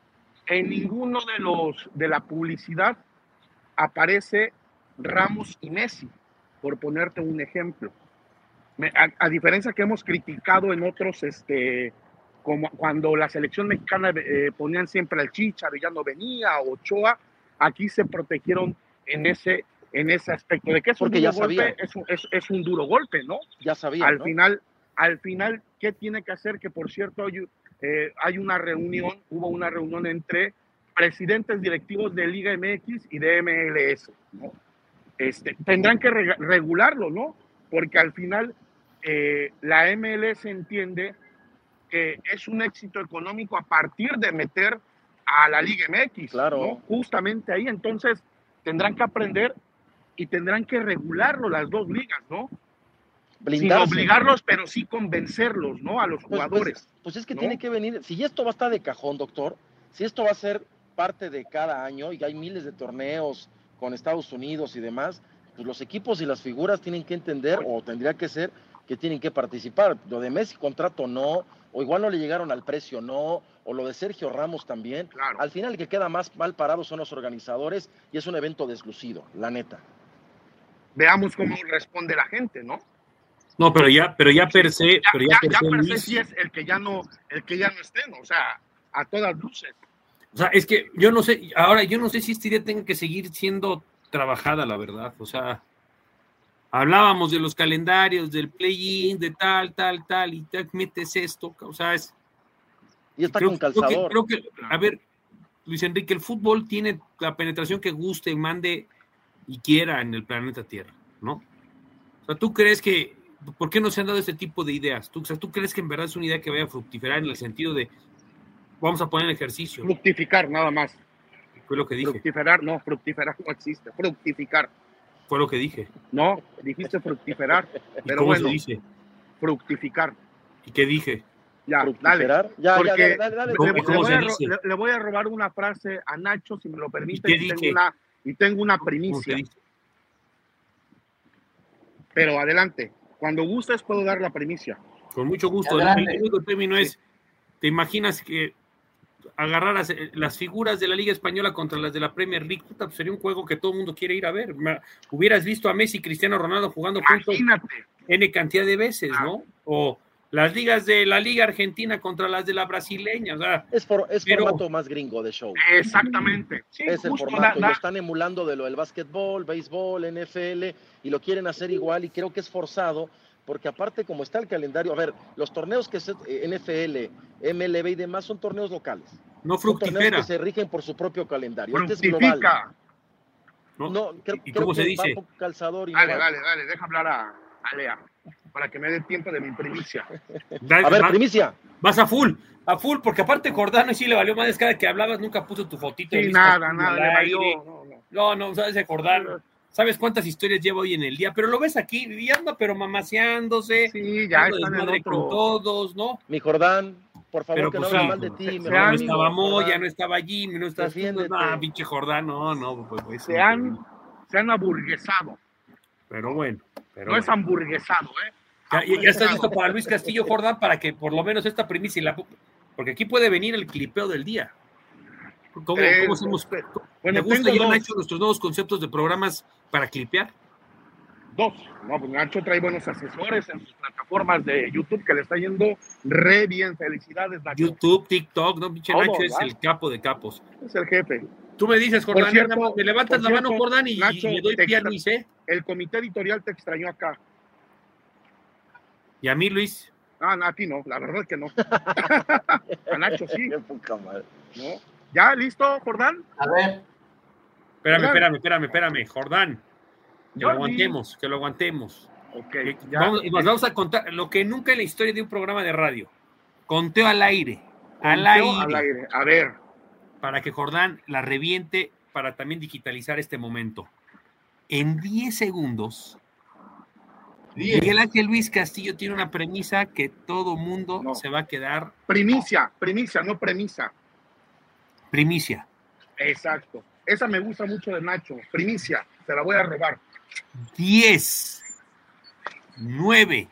en ninguno de los de la publicidad aparece Ramos y Messi, por ponerte un ejemplo. Me- a, a diferencia que hemos criticado en otros, este, como cuando la selección mexicana eh, ponían siempre al Chícharo y ya no venía, o Ochoa, aquí se protegieron en ese, en ese aspecto. De que es un Porque duro ya golpe, sabían. es, un- es, es un duro golpe, ¿no? Ya sabían, Al ¿no? final, al final, ¿qué tiene que hacer? Que por cierto, hay, eh, hay una reunión, hubo una reunión entre presidentes directivos de Liga M X y de M L S, ¿no? Este, tendrán que reg- regularlo, ¿no? Porque al final eh, la M L S entiende que es un éxito económico a partir de meter a la Liga M X, Claro. ¿no? Justamente ahí, entonces tendrán que aprender y tendrán que regularlo las dos ligas, ¿no? Sin Blindarse. obligarlos, pero sí convencerlos, ¿no? A los Pues, jugadores. pues, pues es que ¿no? tiene que venir, si esto va a estar de cajón, doctor, si esto va a ser parte de cada año y hay miles de torneos con Estados Unidos y demás, pues los equipos y las figuras tienen que entender, o tendría que ser, que tienen que participar. Lo de Messi contrato no, o igual no le llegaron al precio no, o lo de Sergio Ramos también. Claro. Al final el que queda más mal parado son los organizadores y es un evento deslucido, la neta. Veamos cómo responde la gente, ¿no? No, pero ya, pero ya per se, Ya, pero ya, ya, per ya se, per se Luis, sí es el que ya no, el que ya no esté, ¿no? O sea, a todas luces. o sea, es que yo no sé, ahora yo no sé si esta idea tenga que seguir siendo trabajada, la verdad. O sea, hablábamos de los calendarios, del play-in, de tal, tal, tal, y te metes esto, o sea, es... Y está creo, con creo que, calzador. creo que, a ver, Luis Enrique, el fútbol tiene la penetración que guste, mande y quiera en el planeta Tierra, ¿no? O sea, ¿tú crees que, por qué no se han dado este tipo de ideas? ¿Tú, o sea, ¿tú crees que en verdad es una idea que vaya a fructificar en el sentido de, vamos a poner en ejercicio? Fructificar, nada más. Fue lo que dije. Fructiferar, no, fructiferar no existe. Fructificar. Fue lo que dije. No, dijiste fructiferar. ¿Y Pero cómo bueno, se dice? fructificar. ¿Y qué dije? Ya, dale. ¿Fructiferar? Ya, ya, Porque dale, dale, dale. le, ¿Cómo- le cómo voy se a ro- dice? le- le voy a robar una frase a Nacho, si me lo permite. qué Y tengo dije? una, y tengo una ¿Cómo primicia. se dice? Pero adelante. Cuando gustes puedo dar la primicia. Con mucho gusto. El, Adelante. el único término es, ¿te imaginas que agarraras eh, las figuras de la Liga Española contra las de la Premier League? Puta, pues sería un juego que todo el mundo quiere ir a ver. Ma- Hubieras visto a Messi y Cristiano Ronaldo jugando juntos Imagínate. N cantidad de veces, ¿no? O las ligas de la Liga Argentina contra las de la brasileña, o sea, Es, for, es Pero- formato más gringo de show. Exactamente. Sí, Es el justo, formato, y da- lo da- están emulando de lo del básquetbol, béisbol, N F L, y lo quieren hacer igual, y creo que es forzado, porque aparte como está el calendario, a ver, los torneos que se, eh, N F L, M L B y demás son torneos locales. no Son torneos fructifera. que se rigen por su propio calendario. Este es global. Fructifica. ¿no? No, creo, ¿Y creo cómo se que dice? va con calzador y no Dale, va. dale, dale. Deja hablar a, a Lea para que me dé tiempo de mi primicia. Da- A ver, va- primicia. Vas a full, a full, porque aparte Jordano sí le valió más cada que hablabas, nunca puso tu fotito. de Sí, Luis nada, Castillo nada, al le valió. aire. No, no. No, no, sabes de Jordano. ¿Sabes cuántas historias lleva hoy en el día? Pero lo ves aquí, y anda pero mamaseándose. Sí, ya dando están en desmadre otro. con todos, ¿no? Mi Jordán, por favor, Pero que pues no sí, hables mal de ti. se- mi se mejor No han- amigo, estaba Moya, Jordán. no estaba Jimmy, no estaba Defiéndete. no, pinche Jordán, no, no, pues, pues, Se han, se han aburguesado. pero bueno, pero No es bueno. hamburguesado, ¿eh? Ya, ya- ya estás listo para Luis Castillo, Jordán, para que por lo menos esta primicia y la porque aquí puede venir el clipeo del día. ¿Cómo, Eh, cómo hacemos? Bueno, ¿Te gusta tengo ya han dos. hecho nuestros nuevos conceptos de programas para clipear? Dos. No, pues Nacho trae buenos asesores en sus plataformas de YouTube que le está yendo re bien. Felicidades, Nacho. YouTube, TikTok, no, pinche Todo, Nacho es ¿verdad? el capo de capos. Es el jefe. Tú me dices, Por Jordán, cierto, nada más me levantas por la mano, cierto, Jordán, y, Nacho, y le doy te pie a extra- Luis, ¿eh? El comité editorial te extrañó acá. Y a mí, Luis. Ah, no, a ti no, la verdad es que no. A Nacho sí. ¿No? ¿Ya listo, Jordán? A ver. Espérame, Jordán. espérame, espérame, espérame, Jordán. Que lo Jordi. aguantemos, que lo aguantemos. Ok, Que- ya. vamos, y nos vamos a contar lo que nunca en la historia de un programa de radio. Conteo al aire. Al Conteo aire. al aire. A ver. Para que Jordán la reviente, para también digitalizar este momento. En diez segundos, Diez. Miguel Ángel Luis Castillo tiene una premisa que todo mundo No. se va a quedar Primicia, primicia, no premisa. primicia. Exacto. Esa me gusta mucho de Nacho. Primicia, se la voy a robar. diez, nueve,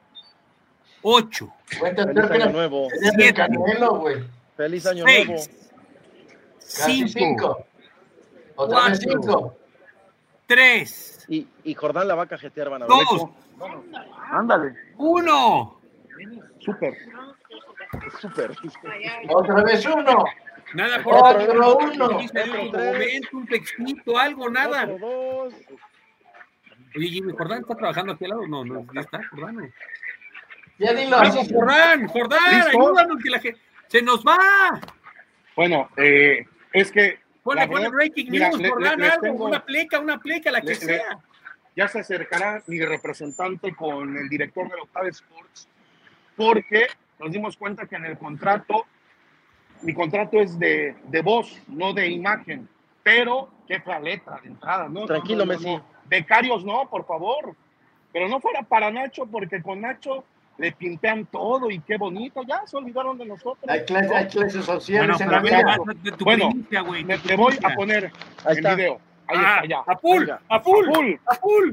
ocho, Feliz año nuevo. siete, Canelo, güey. Feliz año nuevo. seis, Casi cinco, cinco. Otra vez cuatro, cinco. tres, Y, y Jordán la va a cajetear, van a ver. dos, Ándale. uno. Súper. Súper. Otra vez uno. Nada, Otro Jordán. uno. Dice de último momento, un textito, algo, nada. Otro dos. Oye, Jimmy, ¿Jordán está trabajando aquí al lado? No, no, ya está, Jordán. No. Ya dilo. Vamos, Jordán, Jordán, ¿Listo? ayúdanos, que la gente... ¡Se nos va! Bueno, eh, es que. Ponle, la ponle verdad, breaking mira, news, le- Jordán, le- les algo, tengo- una pleca, una pleca, la que le- le- sea. Ya se acercará mi representante con el director de la Octava Sports, porque nos dimos cuenta que en el contrato, mi contrato es de, de voz, no de imagen, pero qué fea letra de entrada, ¿no? Tranquilo, No, no, Messi. no. Becarios no, por favor, pero no fuera para Nacho, porque con Nacho le pintean todo y qué bonito, ya se olvidaron de nosotros. Hay clases, ¿no? hay clases sociales Bueno, en pero la a ver, vida. vas de tu Bueno, primicia, güey. Me, tu me voy primicia. a poner Ahí en está. video. Ahí Ah, está, ya. a full, Venga. a full, A full. a full.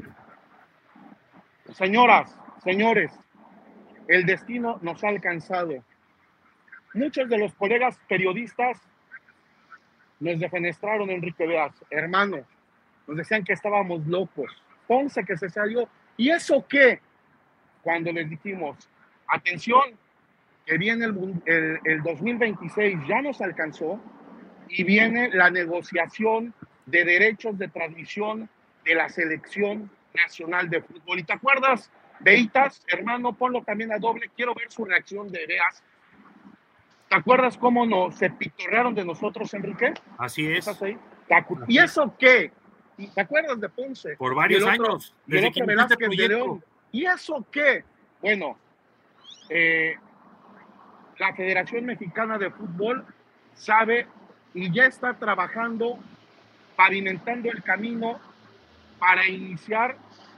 Señoras, señores, el destino nos ha alcanzado. Muchos de los colegas periodistas nos defenestraron, Enrique Veas, hermano, nos decían que estábamos locos. Ponce que se salió. ¿Y eso qué? Cuando les dijimos, atención, que viene el, mun- el, el dos mil veintiséis, ya nos alcanzó, y viene la negociación de derechos de transmisión de la selección nacional de fútbol. ¿Y te acuerdas, Beitas, hermano? Ponlo también a doble, quiero ver su reacción de Veas. ¿Te acuerdas cómo nos se pitorrearon de nosotros, Enrique? Así es. ¿Estás ahí? ¿Te acu- ¿Y eso qué? ¿Y ¿Te acuerdas de Ponce? Por varios Y el otro- años, y el desde otro que inició este Velázquez de proyecto. León. ¿Y eso qué? Bueno, eh, la Federación Mexicana de Fútbol sabe y ya está trabajando, pavimentando el camino para iniciar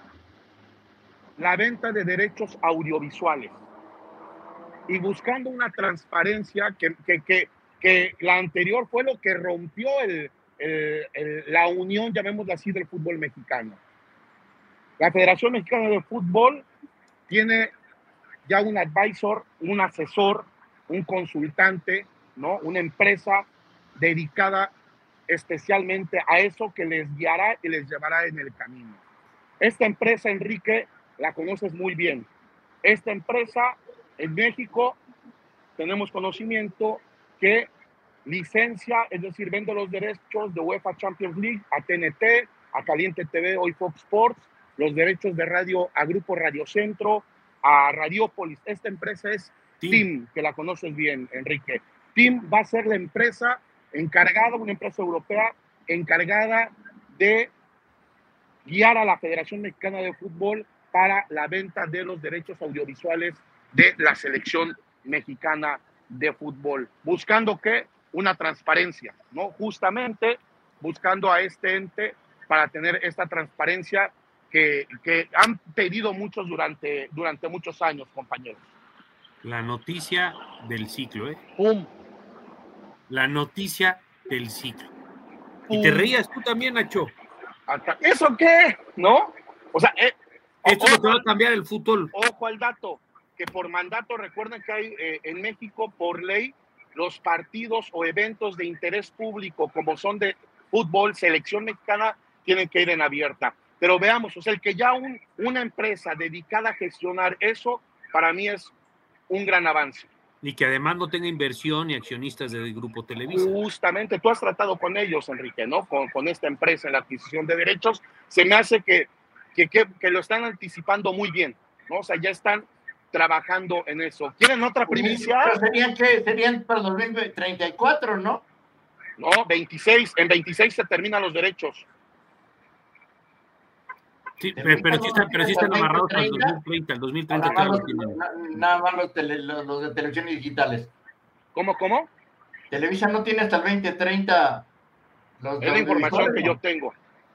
la venta de derechos audiovisuales y buscando una transparencia que, que, que, que la anterior fue lo que rompió el, el, el, la unión, llamémosla así, del fútbol mexicano. La Federación Mexicana de Fútbol tiene ya un advisor, un asesor, un consultante, ¿no? Una empresa dedicada especialmente a eso, que les guiará y les llevará en el camino. Esta empresa, Enrique, la conoces muy bien. Esta empresa en México tenemos conocimiento que licencia, es decir, vende los derechos de UEFA Champions League a T N T, a Caliente T V, hoy Fox Sports, los derechos de radio a Grupo Radio Centro, a Radiopolis. Esta empresa es TIM. TIM, que la conoces bien, Enrique. TIM va a ser la empresa encargada, una empresa europea encargada de guiar a la Federación Mexicana de Fútbol para la venta de los derechos audiovisuales de la selección mexicana de fútbol, buscando que una transparencia, ¿no? Justamente buscando a este ente para tener esta transparencia que, que han pedido muchos durante, durante muchos años, compañeros. La noticia del ciclo, ¿eh? ¡Pum! La noticia del ciclo. Y te reías tú también, Nacho. Hasta- ¿Eso qué? ¿No? O sea, eh, Esto es lo que ojo, va a cambiar el fútbol. ojo al dato, que por mandato, recuerden que hay eh, en México, por ley, los partidos o eventos de interés público, como son de fútbol, selección mexicana, tienen que ir en abierta. pero veamos, o sea, el que ya un, una empresa dedicada a gestionar eso, para mí es un gran avance. Y que además no tenga inversión y accionistas del Grupo Televisa. Justamente, tú has tratado con ellos, Enrique, ¿no? Con, con esta empresa en la adquisición de derechos, se me hace que, que, que, que lo están anticipando muy bien, ¿no? O sea, ya están trabajando en eso. ¿Quieren otra primicia? Pero serían, ¿qué? Serían para dos mil treinta y cuatro, ¿no? No, veintiséis, en veintiséis se terminan los derechos. Sí, pero, pero, sí están, pero sí están amarrados al dos mil treinta, el dos mil treinta. Nada más, los, nada más los, tele, los, los de televisiones digitales. ¿Cómo, cómo? Televisa no tiene hasta el veinte treinta. Los es la información que yo tengo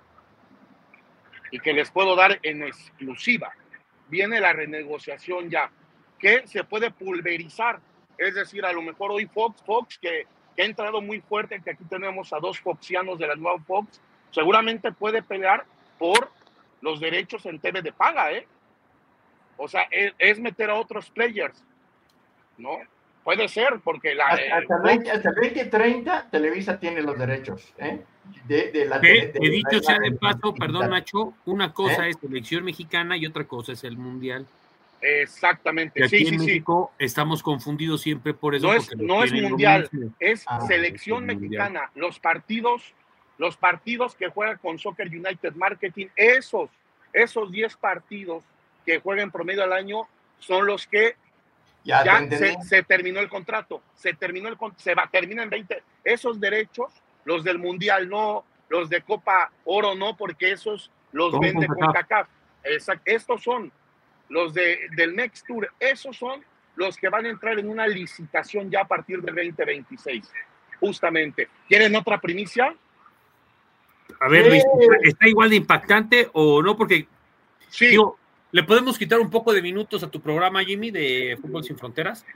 y que les puedo dar en exclusiva. Viene la renegociación ya, que se puede pulverizar. Es decir, a lo mejor hoy Fox, Fox que, que ha entrado muy fuerte, que aquí tenemos a dos foxianos de la nueva Fox, seguramente puede pelear por los derechos en T V de paga, ¿eh? O sea, es, es meter a otros players, ¿no? Puede ser, porque la... Hasta, hasta, el, veinte, hasta el veinte treinta Televisa tiene los derechos, ¿eh? De, de la, ¿Eh? de, de, He dicho de, sea de, de paso, de, perdón, Nacho, una cosa ¿eh? es selección mexicana y otra cosa es el mundial. Exactamente, y aquí sí, en sí, México sí. Estamos confundidos siempre por eso. No es, no es mundial, es ah, selección es mexicana. Mundial. Los partidos, los partidos que juegan con Soccer United Marketing, esos, esos diez partidos que juegan promedio al año son los que ya, ya se, se terminó el contrato, se terminó el se va, termina en veinte. Esos derechos, los del mundial no, los de Copa Oro no, porque esos los vende CONCACAF. Exacto, estos son los de, del Next Tour, esos son los que van a entrar en una licitación ya a partir del veinte veintiséis, justamente. ¿Quieren otra primicia? A ver, Luis, ¿está igual de impactante o no? Porque, sí. Digo, ¿le podemos quitar un poco de minutos a tu programa, Jimmy, de Fútbol Sin Fronteras?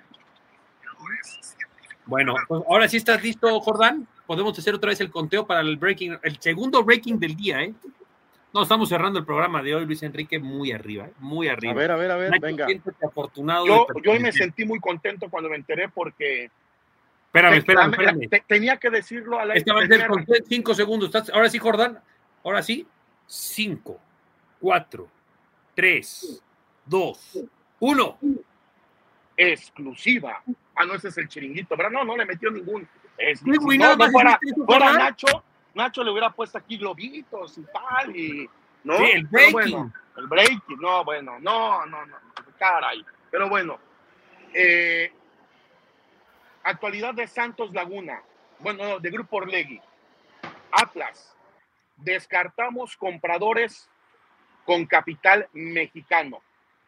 Bueno, pues ahora sí estás listo, Jordán. Podemos hacer otra vez el conteo para el breaking, el segundo breaking del día, ¿eh? No, estamos cerrando el programa de hoy, Luis Enrique, muy arriba, ¿eh? Muy arriba. A ver, a ver, a ver, Nacho, venga. Afortunado yo, yo hoy me sentí muy contento cuando me enteré porque... Espérame, espérame, espérame. Te, tenía que decirlo a la... Esta va a ser con cinco segundos. Ahora sí, Jordán. Ahora sí. Cinco, cuatro, tres, dos, uno. Exclusiva. Ah, no, ese es el chiringuito, ¿verdad? No, no le metió ningún... Es, muy, muy no, nada no más fuera, eso, fuera Nacho, Nacho le hubiera puesto aquí globitos y tal, y... ¿no? Sí, el breaking. Bueno, el breaking, no, bueno, no, no, no, caray. Pero bueno, eh, actualidad de Santos Laguna, bueno, de Grupo Orlegui, Atlas, descartamos compradores con capital mexicano.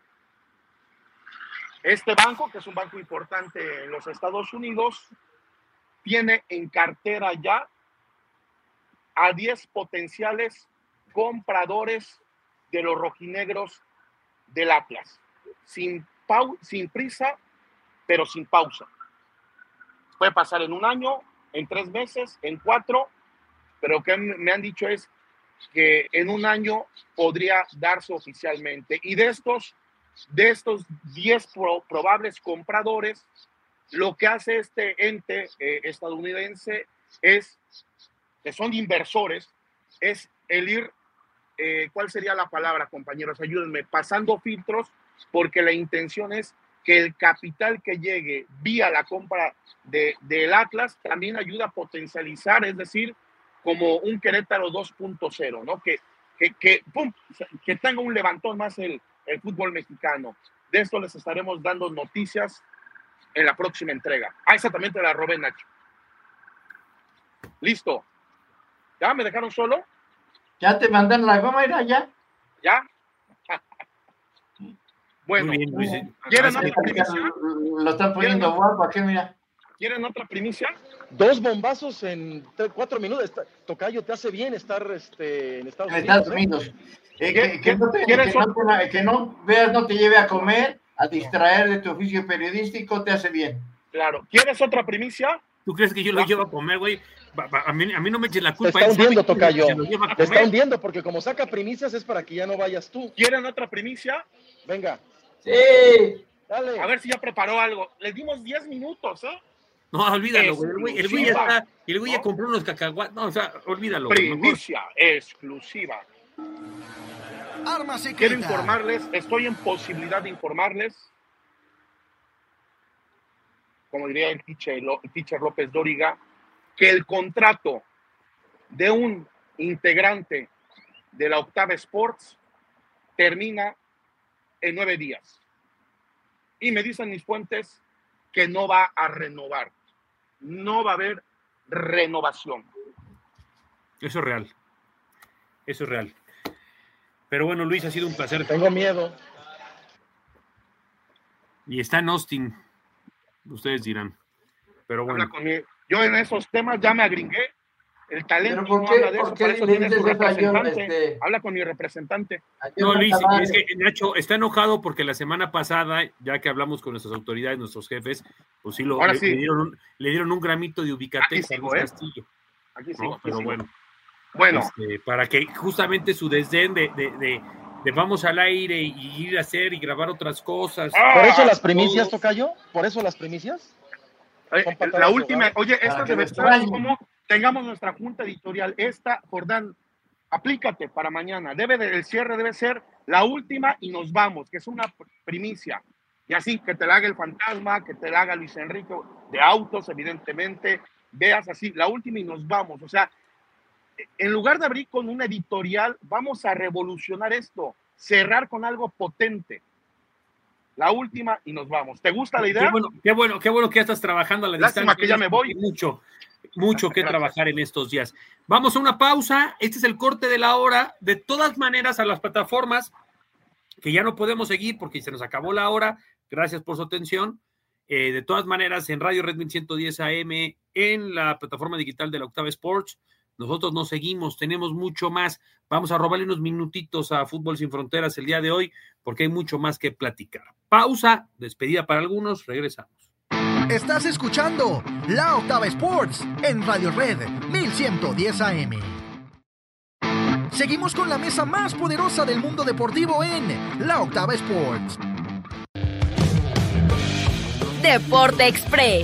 Este banco, que es un banco importante en los Estados Unidos, tiene en cartera ya a diez potenciales compradores de los rojinegros del Atlas, sin, pau sin prisa, pero sin pausa. Puede pasar en un año, en tres meses, en cuatro, pero lo que me han dicho es que en un año podría darse oficialmente. Y de estos, de estos diez pro probables compradores, lo que hace este ente eh, estadounidense es, que son inversores, es el ir, eh, ¿cuál sería la palabra, compañeros? Ayúdenme, pasando filtros, porque la intención es que el capital que llegue vía la compra de, del Atlas también ayuda a potencializar, es decir, como un Querétaro dos punto cero, ¿no? Que, que, que, pum, que tenga un levantón más el, el fútbol mexicano. De esto les estaremos dando noticias en la próxima entrega. Ah, esa también te la robé, Nacho. Listo. ¿Ya me dejaron solo? ¿Ya te mandaron la goma, era ya? ¿Ya? Bueno, bien, Luis. ¿quieren otra primicia? Lo están poniendo guapo, aquí mira. ¿Quieren otra primicia? Dos bombazos en tres, cuatro minutos. Está, Tocayo, te hace bien estar este, en Estados en Unidos. Estados Unidos. ¿eh? Eh, que, que, no te, que, no te, que no veas, no te lleve a comer, a distraer de tu oficio periodístico, te hace bien. Claro. ¿Quieres otra primicia? ¿Tú crees que yo lo llevo a comer, güey? A mí, a mí no me eches la culpa. Te está hundiendo, Tocayo. Te está comer. hundiendo porque como saca primicias es para que ya no vayas tú. ¿Quieren otra primicia? Venga. Sí. Dale. A ver si ya preparó algo. Les dimos diez minutos, ¿eh? No, olvídalo, güey. El güey, el güey ya está. El güey ¿no? ya compró unos cacahuates. No, o sea, olvídalo. Primicia güey, exclusiva. Arma secreta. Quiero informarles, estoy en posibilidad de informarles, como diría el teacher, el teacher López Dóriga, que el contrato de un integrante de la Octava Sports termina en nueve días. Y me dicen mis fuentes que no va a renovar. No va a haber renovación. Eso es real. Eso es real. Pero bueno, Luis, ha sido un placer. Tengo miedo. Y está en Austin. Ustedes dirán. Pero bueno. Habla conmigo. Yo en esos temas ya me agringué. El talento ¿Pero por no qué- habla de por eso. qué Para eso le tiene dices su eso a John, representante. este? Habla con mi representante. No, Luis, es que Nacho está enojado porque la semana pasada, ya que hablamos con nuestras autoridades, nuestros jefes, pues sí, lo, Ahora le, sí. le dieron un, le dieron un gramito de Ubicatex Aquí a sigo, Luis ¿eh? Castillo. Aquí ¿no? sigo, aquí Pero sigo. bueno. Bueno. Este, para que justamente su desdén de, de, de, de vamos al aire y ir a hacer y grabar otras cosas. ¿Por eso las Todo. primicias, Tocayo? ¿Por eso las primicias? Eh, Son patadas la de última, ahogado. oye, Para esta que debe lo estar extrañen. como tengamos nuestra junta editorial. Esta, Jordán, aplícate para mañana. Debe de, el cierre debe ser la última y nos vamos, que es una primicia. Y así, que te la haga el fantasma, que te la haga Luis Enrique de autos, evidentemente. Veas así, la última y nos vamos. O sea, en lugar de abrir con una editorial, vamos a revolucionar esto. Cerrar con algo potente. La última y nos vamos. ¿Te gusta la idea? Qué bueno, qué bueno, qué bueno que ya estás trabajando a la Lástima distancia. que ya me voy. Hay mucho, mucho que Gracias. trabajar en estos días. Vamos a una pausa. Este es el corte de la hora. De todas maneras, a las plataformas que ya no podemos seguir porque se nos acabó la hora. Gracias por su atención. Eh, de todas maneras, en Radio Red mil ciento diez A M, en la plataforma digital de la Octava Sports, nosotros nos seguimos, tenemos mucho más. Vamos a robarle unos minutitos a Fútbol Sin Fronteras el día de hoy, porque hay mucho más que platicar. Pausa, despedida para algunos, regresamos. Estás escuchando La Octava Sports en Radio Red mil ciento diez A M. Seguimos con la mesa más poderosa del mundo deportivo en La Octava Sports. Deporte Express.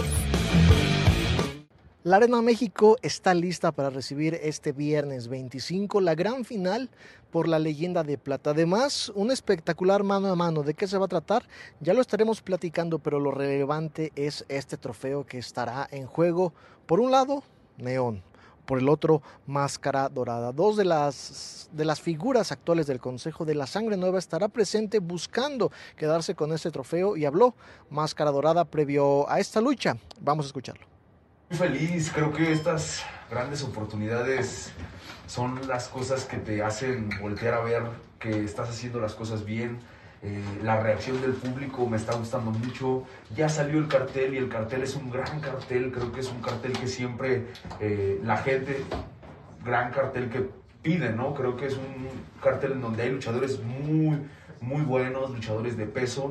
La Arena México está lista para recibir este viernes veinticinco la gran final por la Leyenda de Plata. Además, un espectacular mano a mano. ¿De qué se va a tratar? Ya lo estaremos platicando, pero lo relevante es este trofeo que estará en juego. Por un lado, Neón. Por el otro, Máscara Dorada. Dos de las, de las figuras actuales del Consejo de la Sangre Nueva estará presente buscando quedarse con este trofeo y habló Máscara Dorada previo a esta lucha. Vamos a escucharlo. Muy feliz, creo que estas grandes oportunidades son las cosas que te hacen voltear a ver que estás haciendo las cosas bien. Eh, la reacción del público me está gustando mucho. Ya salió el cartel y el cartel es un gran cartel, creo que es un cartel que siempre eh, la gente, gran cartel que pide, ¿no? Creo que es un cartel en donde hay luchadores muy, muy buenos, luchadores de peso.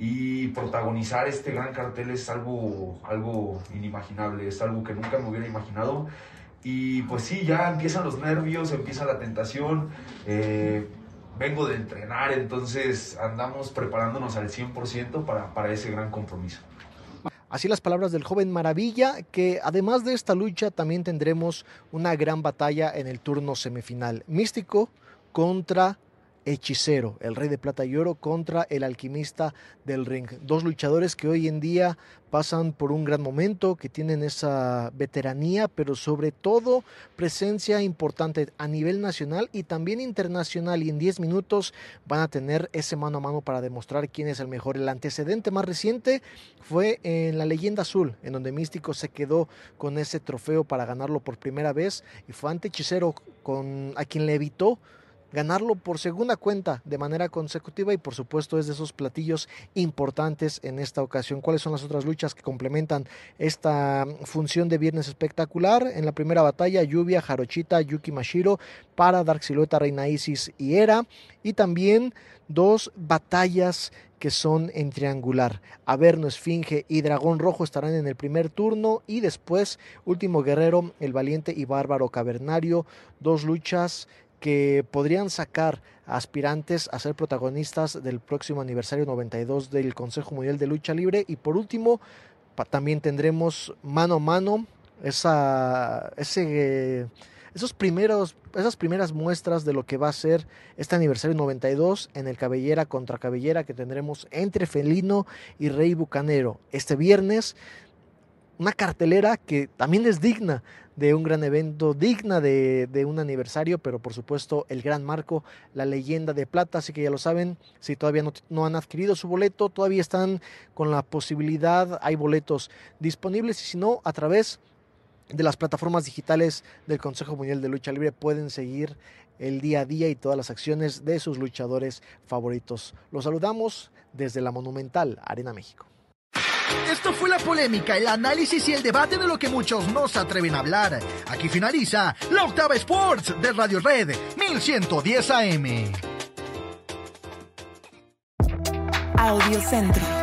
Y protagonizar este gran cartel es algo, algo inimaginable, es algo que nunca me hubiera imaginado. Y pues sí, ya empiezan los nervios, empieza la tentación. Eh, vengo de entrenar, entonces andamos preparándonos al cien por ciento para, para ese gran compromiso. Así las palabras del joven Maravilla, que además de esta lucha también tendremos una gran batalla en el turno semifinal. Místico contra Hechicero, el Rey de Plata y Oro contra el Alquimista del Ring. Dos luchadores que hoy en día pasan por un gran momento, que tienen esa veteranía, pero sobre todo presencia importante a nivel nacional y también internacional. Y en diez minutos van a tener ese mano a mano para demostrar quién es el mejor. El antecedente más reciente fue en la Leyenda Azul, en donde Místico se quedó con ese trofeo para ganarlo por primera vez y fue ante Hechicero con, a quien le evitó ganarlo por segunda cuenta de manera consecutiva y por supuesto es de esos platillos importantes en esta ocasión. ¿Cuáles son las otras luchas que complementan esta función de viernes espectacular? En la primera batalla, Lluvia, Jarochita, Yuki Mashiro para Dark Silueta, Reina Isis y Hera, y también dos batallas que son en triangular. Averno, Esfinge y Dragón Rojo estarán en el primer turno y después Último Guerrero, El Valiente y Bárbaro Cavernario. Dos luchas que podrían sacar a aspirantes a ser protagonistas del próximo aniversario noventa y dos del Consejo Mundial de Lucha Libre. Y por último, pa- también tendremos mano a mano esa, ese, esos primeros, esas primeras muestras de lo que va a ser este aniversario noventa y dos en el cabellera contra cabellera que tendremos entre Felino y Rey Bucanero este viernes. Una cartelera que también es digna de un gran evento, digna de, de un aniversario, pero por supuesto el gran marco, la leyenda de plata. Así que ya lo saben, si todavía no, no han adquirido su boleto, todavía están con la posibilidad, hay boletos disponibles, y si no, a través de las plataformas digitales del Consejo Mundial de Lucha Libre pueden seguir el día a día y todas las acciones de sus luchadores favoritos. Los saludamos desde la monumental Arena México. Esto fue la polémica, el análisis y el debate de lo que muchos no se atreven a hablar. Aquí finaliza la Octava Sports de Radio Red mil ciento diez A M. Audio Centro.